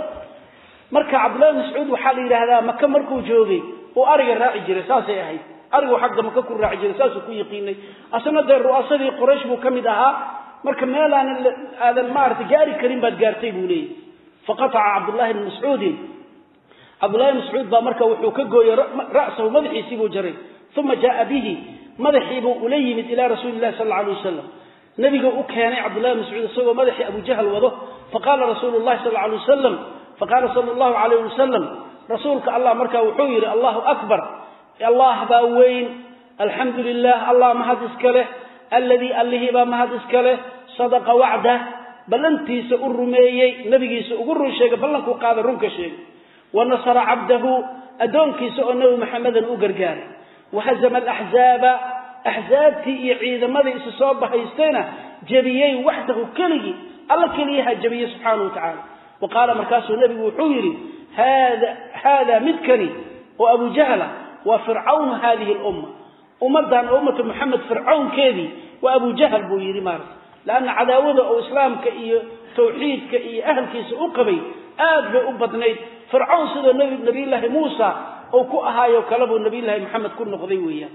مركا عبد الله مسعود وحالي هذا ما كان مركو جوبي وأرجع الراعي جرساس يا هاي أرجع حق ما كان الراعي جرساس وكو يقيني أصلا ده الرؤساء قريش مكمدها مركا مال أن هذا المعرض جاري كريم باتجارتي بولي فقطع عبد الله بن مسعود عبد الله بن مسعود بامركه وحكجو رأسه مدحي سيبو جري ثم جاء به مدحي بو إليه إلى رسول الله صلى الله عليه وسلم نبي أكان عبد الله بن مسعود سوى مدحي أبو جهل وضه فقال رسول الله صلى الله عليه وسلم فقال صلى الله عليه وسلم رسولك الله مركه وحوير الله أكبر الله باوين الحمد لله الله ما هذا اسكله الذي الله با ما هذا اسكله صدق وعده بلنتي سأرميي نبي سأقر الشيء بلنكو قاد رنك شيء ونصر عبده أدونك سأنه محمدا أقرقان وهزم الأحزاب أحزابتي يعيد ماذا يسصاب بحيستينا جبيي وحده كلي الله كليها جبيي سبحانه وتعالى وقال مركاسه النبي وحويري هذا هذا مدكني وأبو جهل وفرعون هذه الأمة ومدى أن أمة محمد فرعون كذي وأبو جهل بويري مارس لأن عداوته أو إسلامك إيه توحيدك إيه أهل كيس أقبي آد بأبضنيت فرعون صدى النبي الله موسى أو كؤها يوكلبوا النبي الله محمد كل نقضيوية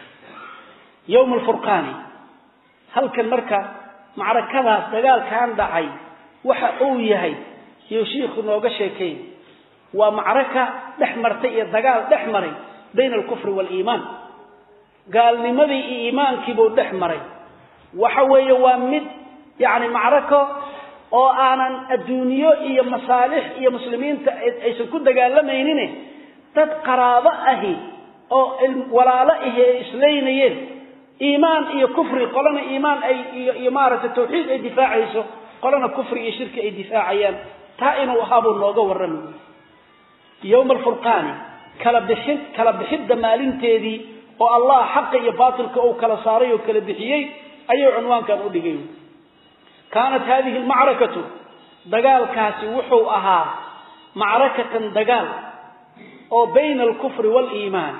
يوم الفرقان هل كان مركة معركة دجال كان دعي وحقويه يشيخ نوقشيكين ومعركة دحمرتي الدجال دحمري بين الكفر والإيمان قال لماذا إيمان كيبو دحمري وحوي وامد يعني معركة أو أنا الدنيا هي مصالح هي مسلمين أيش كل دجال لما ينينه تتقرابه أو ولا لا هي إسلاميين إيمان هي كفر قلنا إيمان أي إمارة التوحيد أي دفاع يسوع قلنا كفر أي شرك أي دفاعيان تائن وهاب النوجا والرمي يوم الفرقان كلا بحد كلا بحد مالين تدي والله حق يباطل كأو كلا صاري وكلا بحيي أي عنوان كانوا دقيقون كانت هذه المعركة دجال كاسي وحو أها معركة دجال أو بين الكفر والإيمان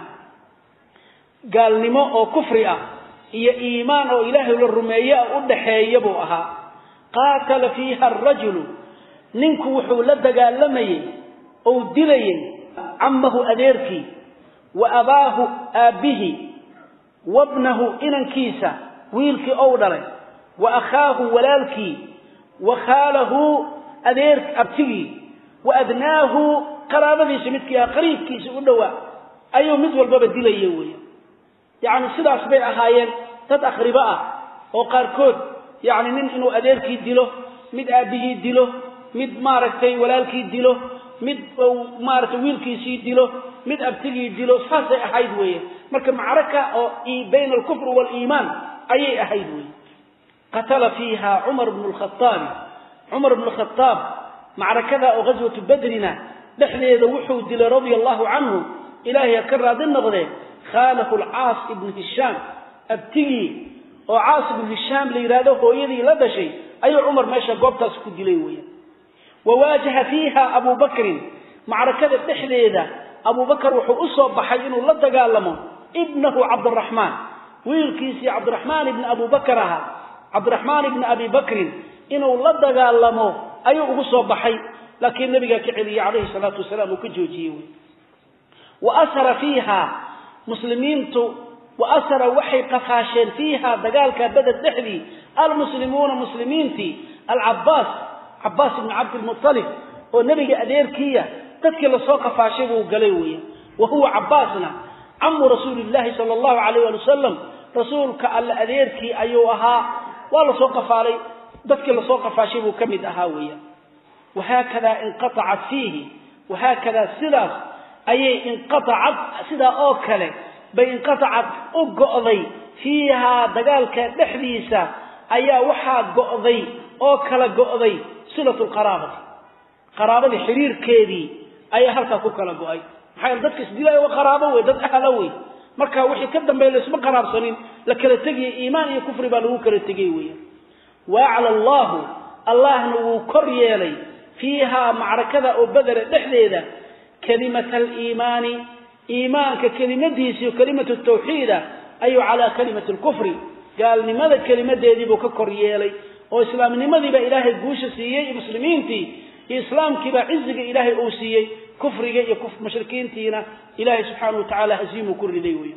قال نمو أو كفر هي إيمان أو إله للرمياء ودحي يبوها قاتل فيها الرجل ننكو وحو لدقال لمي أو دلي عمه أديركي وأباه آبه وابنه إننكيسا ويلك أودري وأخاه ولالكي وخاله أديرك أبتغي وأدناه قرابة سمتك يا قريب كيس أدوا أيو مدول بابا دلي يوي يعني سيدا أصبع أخايا تدأخري بقى وقاركود يعني من إنه أديركي دلو مد أبيه دلو مد ماركتي ولالكي دلو مد ماركت ويلكي سي دلو مد أبتغي دلو ساسي أحايد ويه مركب معركة أو بين الكفر والإيمان أي أحايد ويه قتل فيها عمر بن الخطاب عمر بن الخطاب معركة أو غزوة بدرنا دحل يدوحه دل رضي الله عنه إلهي يكرر ذي النظرين خالف العاص بن هشام أبتغي وعاص بن هشام ليراده هو يدي لدى شيء أي عمر ماشى قبطة سكد ليوية وواجه فيها أبو بكر معركة دحل يده أبو بكر وحو أصاب بحيين لدى قالمه ابنه عبد الرحمن ويلكيسي عبد الرحمن ابن أبو بكرها عبد الرحمن ابن أبي بكر إنه لدى قالمه أي أصاب بحي لكن النبي كعلي عليه الصلاة والسلام وكجوجيوي وأسر فيها مسلمين وأسر وحي قفاشين فيها دقالك بدت دحلي المسلمون مسلمين تي العباس عباس بن عبد المطلب والنبي أدير كيا تذكر الصوق قفاشيه وقليوية وهو عباسنا عم رسول الله صلى الله عليه وسلم رسولك ألا أدير كي أيوها والله صوق قفالي تذكر الصوق قفاشيه وكمد أهاوية وهكذا انقطعت فيه وهكذا سلاس أي انقطعت سدا أوكله بين انقطعت أقضي فيها دقالك نحديسة أي وحا قضي أوكله قضي سلة القرابة قرابة حرير كيدي أي هلكا كوكله قضي حيال دادك سديلا وقرابة وداد أهلوي مركا وحي كدن بين اسم قراب سنين لكلا تجي إيمان يكفر بالوكا لتجيوية وعلى الله الله نوكر يلي فيها معركة أو بدر نحديدة كلمة الإيمان إيمان ككلمة ديسي وكلمة التوحيد أي على كلمة الكفر قال لماذا كلمة دي بككر يلي وإسلام لماذا بإله الجوش سيئي مسلمين تي إسلام كبا عزق إله أوسيئي كفر يكف مشركين تينا إله سبحانه وتعالى هزيم كل ديوي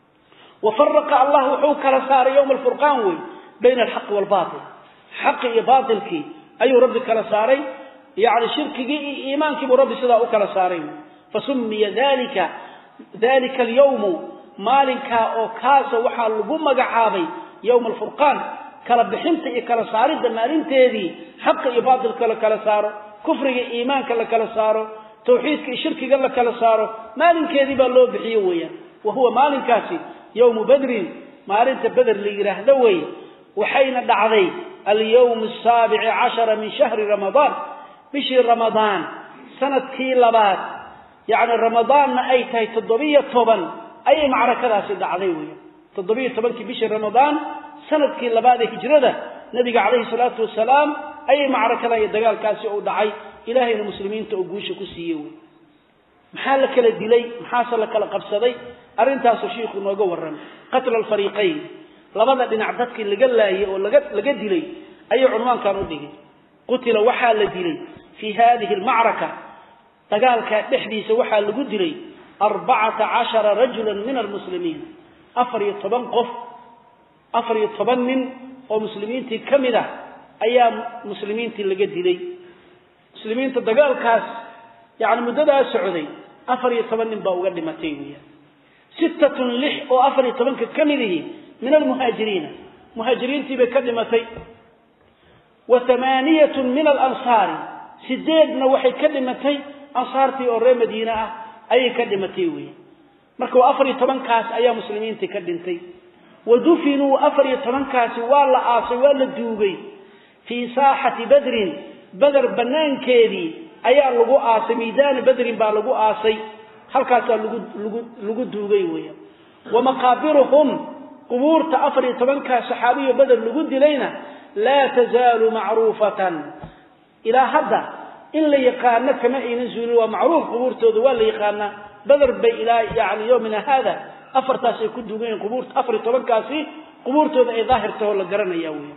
وفرق الله حوك لسار يوم الفرقان بين الحق والباطل حق باطل كي أي ربك لساري يعني شرك إيمانك برب صداؤك لسارين فسمي ذلك ذلك اليوم مالك أو كاس وحال لقوم قعابي يوم الفرقان كرب حمتي كلساري دمارين تيدي حق إباطل كلسارو كفر إيمانك لكلسارو توحيدك شرك قال لكلسارو مالين كذب الله بحيويا وهو مالين كاسي يوم بدر مالين بدر ليره ذوي وحين دعضي اليوم السابع عشر من شهر رمضان بشي رمضان سنة كيلابات يعني رمضان أيتها تضبية طبا أي معركة لا سيد عضيوية تضبية طبا بشي رمضان سنة كيلابات هجرة نبي عليه الصلاة والسلام أي معركة لا يدقال كاسي أو دعي إلهي المسلمين تأقوش كسيوي محالك للدلي محاصل لك لقبصدي أرنتاس شيخ ونوغورا قتل الفريقين labada dhinac dadkii laga laayay oo laga laga dilay ay cunwaankan u dhigay qutila waxa la dilay fi hadhihi al-ma'raka dagaalka dhexdiisa waxa lagu dilay أربعة عشر رجلا من المسلمين أفر يطبن قف أفر يطبن من ومسلمين تكملة أيام مسلمين تلقد لي مسلمين تدقال كاس يعني مدد السعودي أفر يطبن من باوغر لمتيوية ستة لح وأفر يطبن ككمله من المهاجرين مهاجرين تبكلمتي وثمانية من الأنصار سديدنا وحي كلمتي أنصارتي أوري مدينة أي كلمتي وي مركو أفري طبنكاس أي مسلمين تكدنتي ودفنوا أفري طبنكاس ولا آسي ولا دوبي في ساحة بدر بدر بنان كيدي أي لغو آسي ميدان بدر با لغو آسي هل كاسا لغو دوبي وي ومقابرهم قبور تأفري طبنكاس صحابي بدر لغو دلينا لا تزال معروفة إلى هذا إلا يقانا كما ينزل ومعروف قبور تودوا اللي يقانا بدر بي إلى يعني يومنا هذا أفرتاس يكون دوغين قبور أفر طبان كاسي قبور تود أي ظاهر تولى قرنا يومي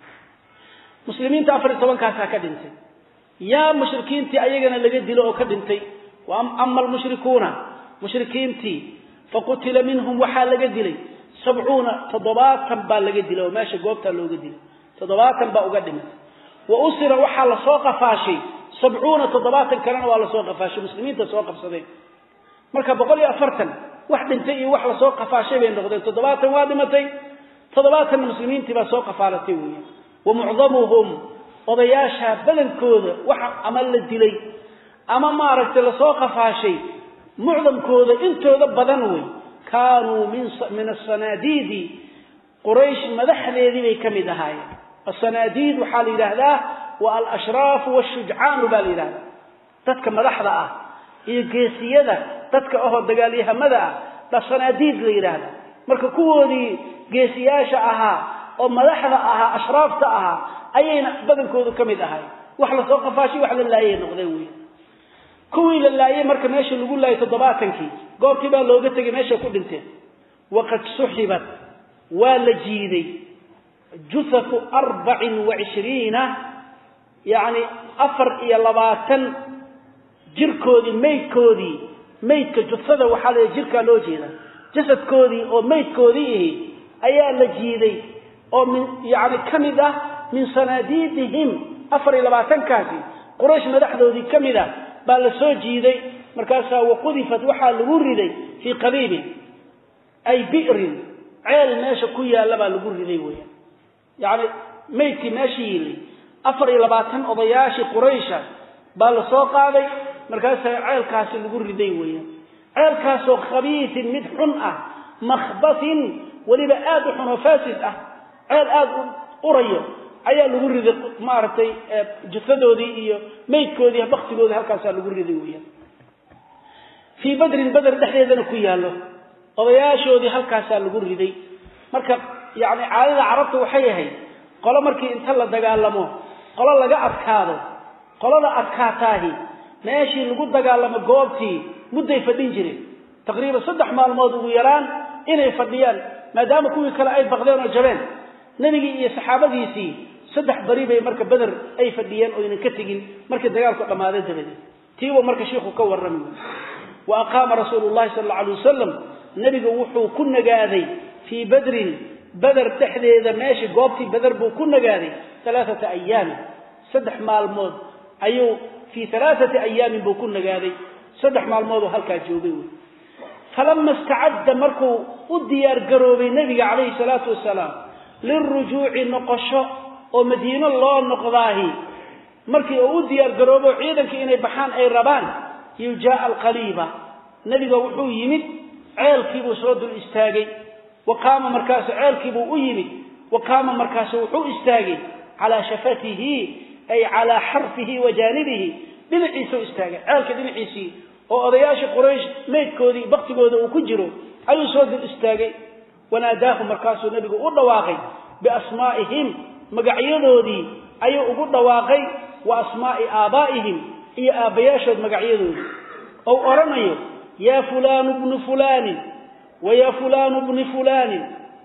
مسلمين تأفر طبان كاسا كدنتي يا مشركين تي أيقنا اللي قد لو كدنتي وأما المشركون مشركين تي فقتل منهم وحال قد لي سبعون تضبات تنبال لقد لو ماشي قوبتا لو قد لي تضبات تنبال قدمت وأسر وحال صوق فاشي سبعون تضباطا كان ولا سوق فاشي مسلمين تسوق بصديق marka boqol iyo afartan wax dhintay iyo wax la soo qafaashay bay noqdeen toddobaatan waadimatay toddobaatan muslimiintii baa soo qafaalatay weey ومعظمهم odayaasha badankooda waxa amal la dilay ama maaragtay la soo qafaashay mucdamkooda intooda badan weey kaanu min min as-sanadid quraysh madaxdeedii bay kamid ahaayeen as-sanadid waxa la yiraahdaa والأشراف والشجعان بالإله تتك مدحضة إيه قيسية تتك أهو الدقاليها مدى ده صناديد لإله مركا كودي قيسياشة أها أو مدحضة أها أشراف تأها أيين بدن كودو كميد أهاي وحلا سوق فاشي وحلا اللائيين نغذيوي كوي للائيين مركا ماشي اللي يقول لا يتضباتنكي قول كبا لو قلتك ماشي كل انتين وقد سحبت والجيدي جثث أربع وعشرين يعني أفر إيا لباتن جركودي ميت كودي ميت كجثة وحالة جركا لو جيدا جسد كودي أو ميت كودي أيا لجيدي أو من يعني كمدة من صناديدهم أفر إيا لباتن كاسي قريش مدحدو دي كمدة بالسو جيدي مركاسا وقذفت وحال وردي في قريب أي بئر عيل ماشا كويا لبا لوردي ويا يعني ميت ماشي لي أفر إلى باتن أضياش قريشة بالسوق هذا مركز عيل كاس الجر ديوية عيل كاس خبيث مدحنة مخبث ولبا آدح وفاسد عيل آد قرية عيال الجر مارتي جثده ذي ميت كودي بخت كودي هالكاس الجر ديوية في بدر بدر دحية نكويا له أضياش ودي هالكاس الجر دي مركب يعني عادة عرفت وحيه قال مركي انت الله دجالمه قال لغا adkaado qolada adkaataahi meeshii lagu dagaalamo goobtii mudday fadhin jireen taqriiban saddex maalmood ugu yaraan inay fadhiyaan maadaama kuwii kale ay baqdeen oo jabeen nabiga iyo saxaabadiisii saddex bari bay marka badar ay fadhiyeen oo inay ka tagin markii dagaalku dhamaaday dabadii tiibo marka sheekhu ka warramay wa aqama rasuulullaahi sallallahu alayhi wasallam nabiga wuxuu ku nagaaday fi badrin بدر تحديد ماشي قوبتي بدر بو كنا قادي ثلاثة أيام سدح مع الموت أيو في ثلاثة أيام بو كنا قادي سدح مع الموت وهلكا جوبيوي فلما استعد مركو الديار قروبي النبي عليه الصلاة والسلام للرجوع نقشاء ومدينة الله النقضاهي مركو الديار قروبي عيدا كإني بحان أي ربان يجاء القليبة النبي وحو يمد عيل كيبو سود الاستاقي وقام مركاس عيلكي بو يمي وقام مركاس وحو استاغي على شفته أي على حرفه وجانبه دنعيسو استاغي عيلك دنعيسي وأضياش قريش ميتكودي بقتكودي وكجرو أيو سود استاغي وناداه مركاس النبي قول واقي بأسمائهم مقعيدودي أيو قول واقي وأسماء آبائهم إيا آبياشود مقعيدودي أو أرميو يا فلان ابن فلان ويا فلان ابن فلان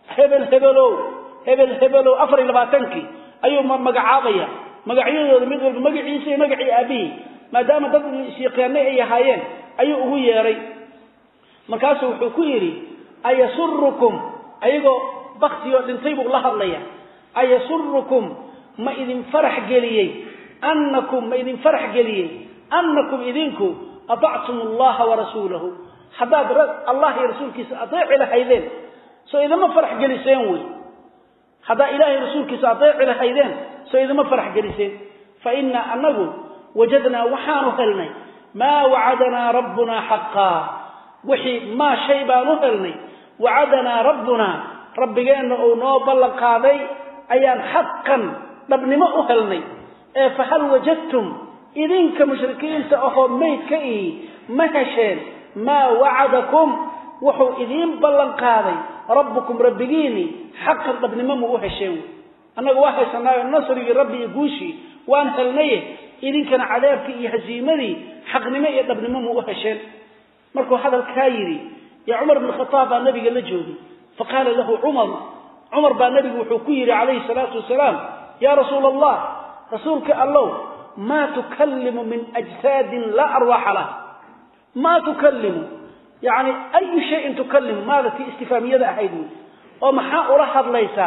hebel hebelow hebel hebelow afar iyo labaatan-kii ayuu magacaabaya magacyadooda mid walba magaciisa iyo magacii aabihi maadaama dad isyiqaanay ay ahaayeen ayuu ugu yeeray markaas wuxuu ku yiri ayasurrukum ayagoo baktiyo dhintay buu la hadlaya ayasurrukum ma idin farax geliyay annakum ma idin farax geliyay annakum idinku ata'tum Allah wa rasulahu hadad Allah iyo rasuulkiisa adeeci lahaydeen soo idama farax geliseen way hada ilaahi rasuulkiisa adeeci lahaydeen soo idama farax geliseen fa inna annahu wajadna waxaanu helnay ma wa'adana rabbuna haqqan wixii ma shay baanu helnay wa'adana rabbuna rabbigeena oo noo ballan qaaday ayaan haqqan dabnimo u helnay ee fa hal wajadtum idinka mushrikiinta oo meydka ii ma hesheen ma wa'adakum wuxuu idin ballan qaaday rabbukum rabbigiini haqqan dabnimo mu u hesheen anagu waxa sanaayo nasriga rabbi guushi waan helnay idinkana cadaabki iyo hasiimadii xaqnimo iyo dabnimo mu u hesheen markuu hadalka yiri ya Umar ibn Khattab nabiga la joogi faqala lahu Umar Umar baa nabigu wuxuu ku yiri alayhi salatu wasalaam ya rasuulallah rasuulka Allah ma tukallimu min ajsadin la arwah laha ma tukallimu yani ay shay tukallimu maada fi istifhamiyada ahaydu oo maxaa ula hadlaysa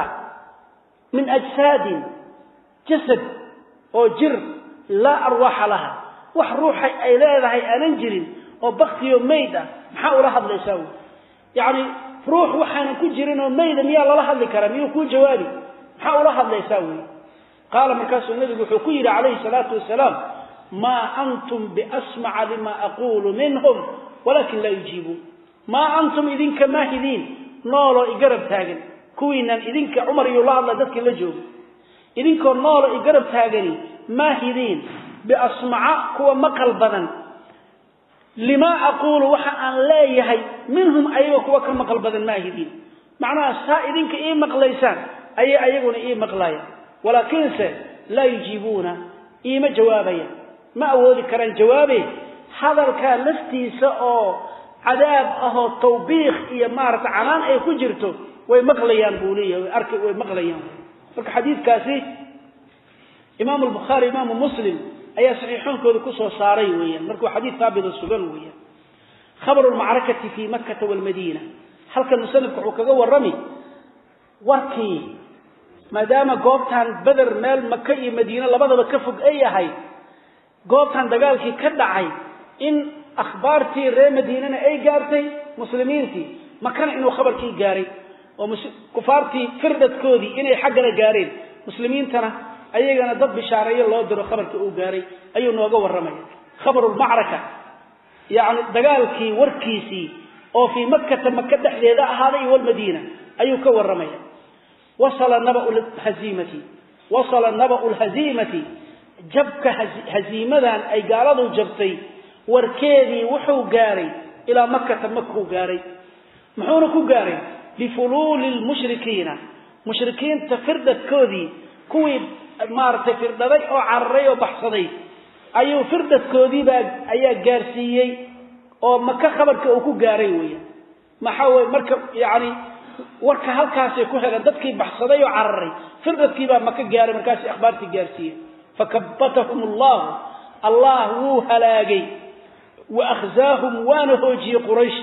min ajsadin jasad oo jir la arwah laha wax ruuxay ay leedahay aanan jirin oo baktiyo meeyda maxaa ula hadlaysaa yani ruux waxaan ku jirin oo meeyda miya la hadli kara miyo ku jawaabi maxaa ula hadlaysaa way qaala markaasuu nabigu wuxuu ku yiri alayhi salatu wasalaam ma antum bi asma'a lima aqulu minhum walakin la yujibu ma antum idinka maahidin noolo igarab taagan kuwiinan idinka Umar iyo la hadla dadka la joogo idinka noolo igarab taagani maahidin bi asma'a kuwa maqal badan lima aqulu waxa aan leeyahay minhum ayaga kuwa ka maqal badan maahidin macnaa saa idinka ee maqlaysaan ay ayaguna ee maqlaayaan walakin se la yujibuna ima jawaabaya ma awoodi karaan jawaabe hadalka laftiisa oo cadaab ah tawbiix iyo maarta canaan ay ku jirto way maqlayaan buuliyo arkay way maqlayaan marka xadiiskaasi Imam al-Bukhari Imam Muslim ayaa saxiixoonkooda ku soo saaray weeyaan markuu xadiis taabid sugan weeyaan khabar al-ma'rakati fi Makkah wal Madina halka musannif wuxuu kaga warrami warkii maadaama goobtan Badr meel Makkah iyo Madiina labadaba ka fog ay yahay goobtan dagaalkii ka dhacay in akhbaartii reer Madiina ay gaartay muslimiintii Makkah inuu khabarkii gaaray oo kufaartii firdadkoodii inay xagga gaareen muslimiintana ayagana dad bishaareeyo loo diro khabarka uu gaaray ayuu nooga waramay khabarul ma'raka yaani dagaalkii warkiisi oo fi Makkah Makkah dhaxdeeda ahaaday wal Madiina ayuu ka waramay wasala naba'ul hazimati wasala naba'ul hazimati jabka hazimadan ay gaaladu jabtay warkeedii wuxuu gaaray ila Makkah Makkah gaaray muxuuna ku gaaray bi fululil mushrikiina mushrikiin tafirdadkoodii kuwii maartay firdaday oo cararay oo baxsaday ayuu firdadkoodii baa ayaa gaarsiiyay oo Makkah khabarka uu ku gaaray weeyo maxaa marka yaani warka halkaas ay ku heleen dadkii baxsaday oo cararay firdadkii baa Makkah gaaray markaas akhbaartii gaarsiiyay fakabbatahum Allah Allah hu halaagay wa akhzaahum wa nahji quraish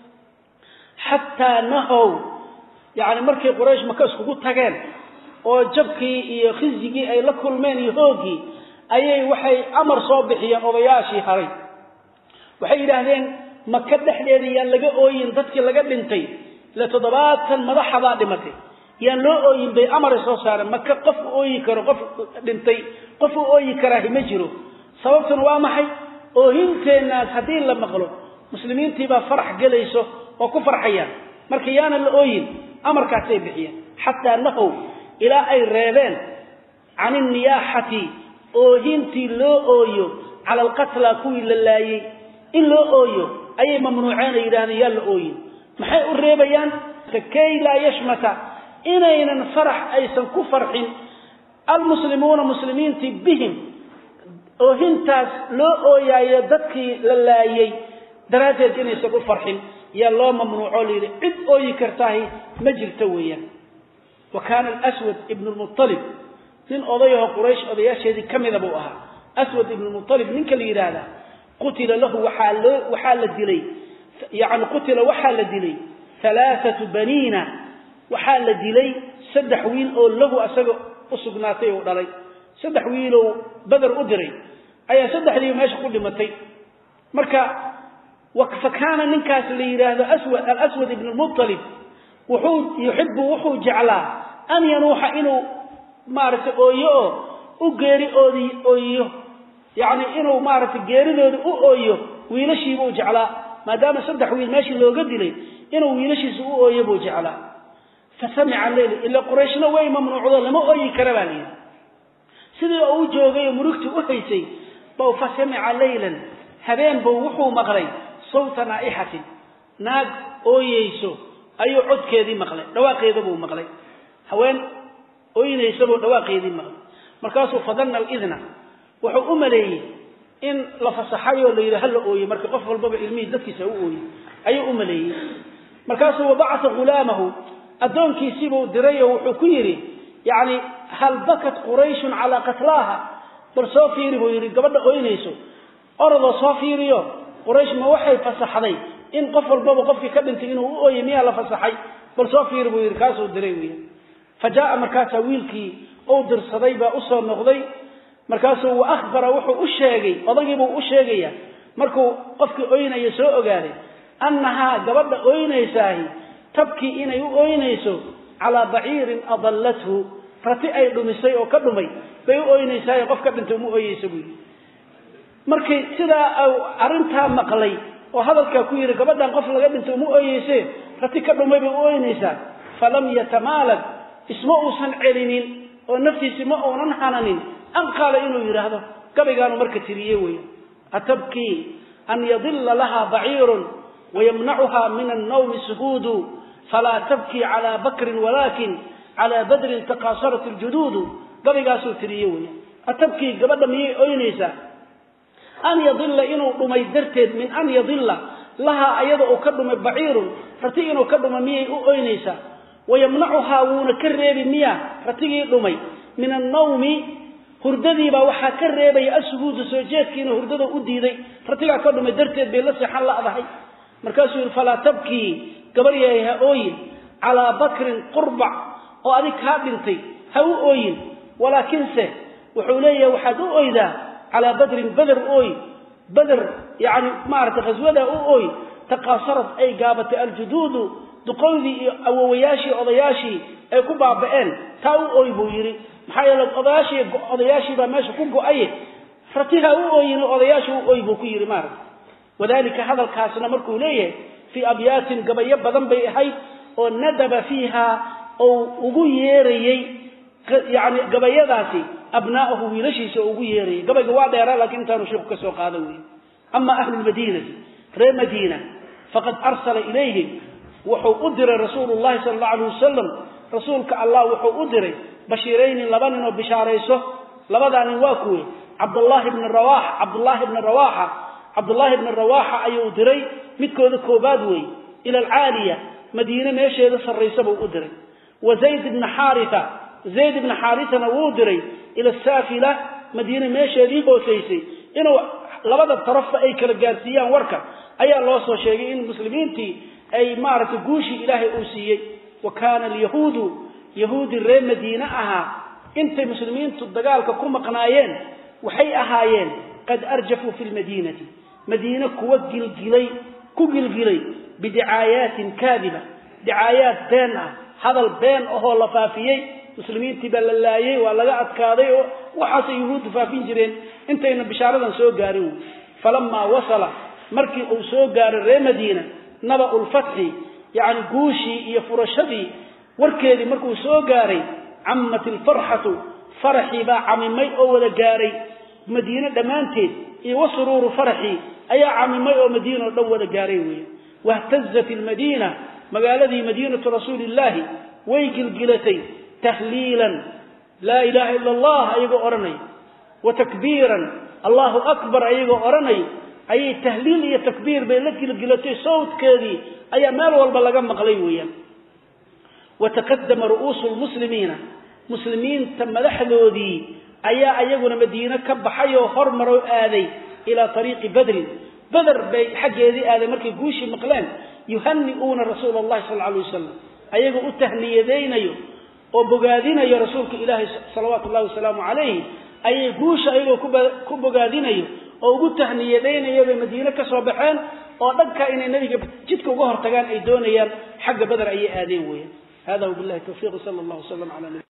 hatta nahaw yaani markii quraish Makkah isku tageen oo jabkii iyo khizigii ay la kulmeen iyo hoogi ayay waxay amar soo bixiyeen odayaashii haray waxay yiraahdeen Makkah dhaxdeeda yaan laga ooyin dadkii laga dhintay la toddobaatan madaxda dhimatay yaan loo ooyin bay amar soo saareen Makkah qof ooyi karo qof dhintay qof ooyi kara ma jiro sababtan waa maxay oohinteena hadii la maqlo muslimiintii baa farax galayso oo ku farxayaan marka yaana la ooyin amarkaas ay bixiyeen hatta nahu ila ay reebeen عن النياحة أوهنتي لو أويو على القتلى كوي للاي إن لو أويو أي ممنوعين إيراني يال أوين محي الريبيان كي لا يشمت إنين فرح أيسا كفرح المسلمون مسلمين بهم أوهنتاس لو أويا يدكي للاي درجة إنيسا كفرح يا الله ممنوع لي عد أوي كرتاهي مجل تويا وكان الأسود ابن المطلب من أضيه قريش أضياش هذه كم ذبوها أسود ابن المطلب من كالإرادة قتل له وحال وحال الدلي يعني قتل وحال الدلي ثلاثة بنين وحال الدلي سدح ويل أو له أسق أسقناتي ودري سدح ويل بدر أدري أي سدح لي ماشي كل متي مركا فكان من كاس الإرادة أسود الأسود ابن المطلب وحود يحب وحود جعله أن ينوح إنه مارس أويه وغيري أودي أويه يعني إنه مارس غيري أويه ويلشي بو جعله ما دام صدح ويل ماشي لو قدلي إنه ويلشي سو أويه بو جعله فسمع الليل إلا قريشنا وين ممنوع لما أويه كربالي سيدي أو جوغي مركت أحيسي بو فسمع ليلا هبين بو وحو مغري صوت نائحة ناق أويسو أيو عد كذي مغلي دواقي ذبو مغلي هوين أين يسبوا دواقي ذي مغلي مركاسو فضلنا الإذن وحو أملي إن لفصحي ولا يرهل أوي مركا قفل البابع الميز ذاتك سوء أي أملي مركاسو وبعث غلامه أدون كيسيبوا درية وحكيري يعني هل بكت قريش على قتلاها برصافيري ويري قبل أين يسو أرض صافيريو قريش ما وحي فصحني إن قفل بابا قفك كبنت إنه أوي مياه لفصحي برصافيري ويري كاسو دريوية فجاء مركاسا ويلكي أودر صديبا أسر نغضي مركاسو وأخبر وحو أشيغي وضيبو أشيغي مركو قفك أين يسوء قالي أنها قبل أين يساهي تبكي إن أين يسوء على بعير أضلته فتأي دمسي وكدمي بيو أين يساهي قفك بنت أمو أي يسوي مركي سدا أو أرنتها مقلي وهذا الكاكوير قبل أن قفل بنت أمو أي يساهي فتكدمي بيو أين يساهي فلم يتمالك اسمه سنعلنين ونفسي سمعه وننحننين أن قال إنه يرهده كما قالوا مركة ريوي أتبكي أن يضل لها بعير ويمنعها من النوم سهود فلا تبكي على بكر ولكن على بدر تقاصرت الجدود كما قالوا تريوي أتبكي قبل مي أينيسا أن يضل إنه رميدرتد من أن يضل لها أيضا أكدم بعير فتي إنه أكدم مي أينيسا ويمنعها ونكرر مياه فتيجي دمي من النوم هرددي بوحى كرر يأسجود سجاد كين هردده أديدي فتيجي كدم درتد بلس حل أضحي مركزه فلا تبكي قبريها أوين على بكر قربع وأذيك هابنتي هو أوين ولكن سه وحوليه وحد أويدا على بدر بدر أوين بدر يعني معركة غزوة أوين تقاصرت أي قابة الجدود دقودي أووياشي أضياشي أي كوبا بأن تاو أوي بويري محايا لك أضياشي أضياشي بماشي كوكو أي فرتيها أوي أضياشي أوي بوكيري مارك وذلك هذا الكاسنا مركو ليه في أبيات قبيب بضن بيحي وندب فيها أو أغييري يعني قبيباتي أبناؤه ويلشي سأغييري قبيب واضح يرى لكن انت نشوف كسوق هذا أما أهل المدينة غير مدينة فقد أرسل إليهم وحو أدري رسول الله صلى الله عليه وسلم رسولك الله وحو أدري بشيرين لبنان وبشاريسه لبدان واكوي عبد الله بن الرواح عبد الله بن الرواحة عبد الله بن الرواحة أي أدري متكو ذكو بادوي إلى العالية مدينة ماشي هذا سريسه أدري وزيد بن حارثة زيد بن حارثة وأدري إلى السافلة مدينة ماشي هذه بوسيسي إنه لبدا الطرف أي كالجارسيان وركا أي الله صلى شيء إن المسلمين تي أي مارة قوشي إلهي أوسيي وكان اليهود يهود الرين مدينة انت مسلمين تدقالك كم قنايين وحي أهايين قد أرجفوا في المدينة مدينة كوجل جلي كوجل جلي بدعايات كاذبة دعايات بينها هذا البين أهو لفافيي مسلمين تبال الله ولا أتكاذي وحاس يهود فافين جرين انت إن بشارة سوء قارئوا فلما وصل مركي أو سوء قارئ الرين مدينة نبأ الفتح يعني قوشي يفرشدي وركيدي مركو سو غاري عمت الفرحة فرحي با عميمي او ودا غاري مدينة دمانتيد اي وسرور فرحي اي عميمي او مدينة دو ودا غاري وي واهتزت المدينة مقالدي مدينة رسول الله ويقلقلتي تهليلا لا إله إلا الله أيضا أرني وتكبيرا الله أكبر أيضا أرني أي تهليل يا تكبير بيلك الجلتي صوت كذي أي مال والبلغم مقليويا وتقدم رؤوس المسلمين مسلمين تم لحدودي أيا أيقنا مدينة كبحية وهرمروا آذي إلى طريق بدر بدر بحق يدي آذي مركي قوشي مقلان يهنئون رسول الله صلى الله عليه وسلم أيقوا التهنيدين وبقادين يا رسولك إلهي صلوات الله وسلامه عليه أي قوش أيقوا كبقادين وقلت تهنيدين يا بمدينة كصبحان وذكر إن النبي جدك وقهر تقال أي دونيا حق بدر أي آذين ويا هذا وبالله التوفيق صلى الله وسلم على نبي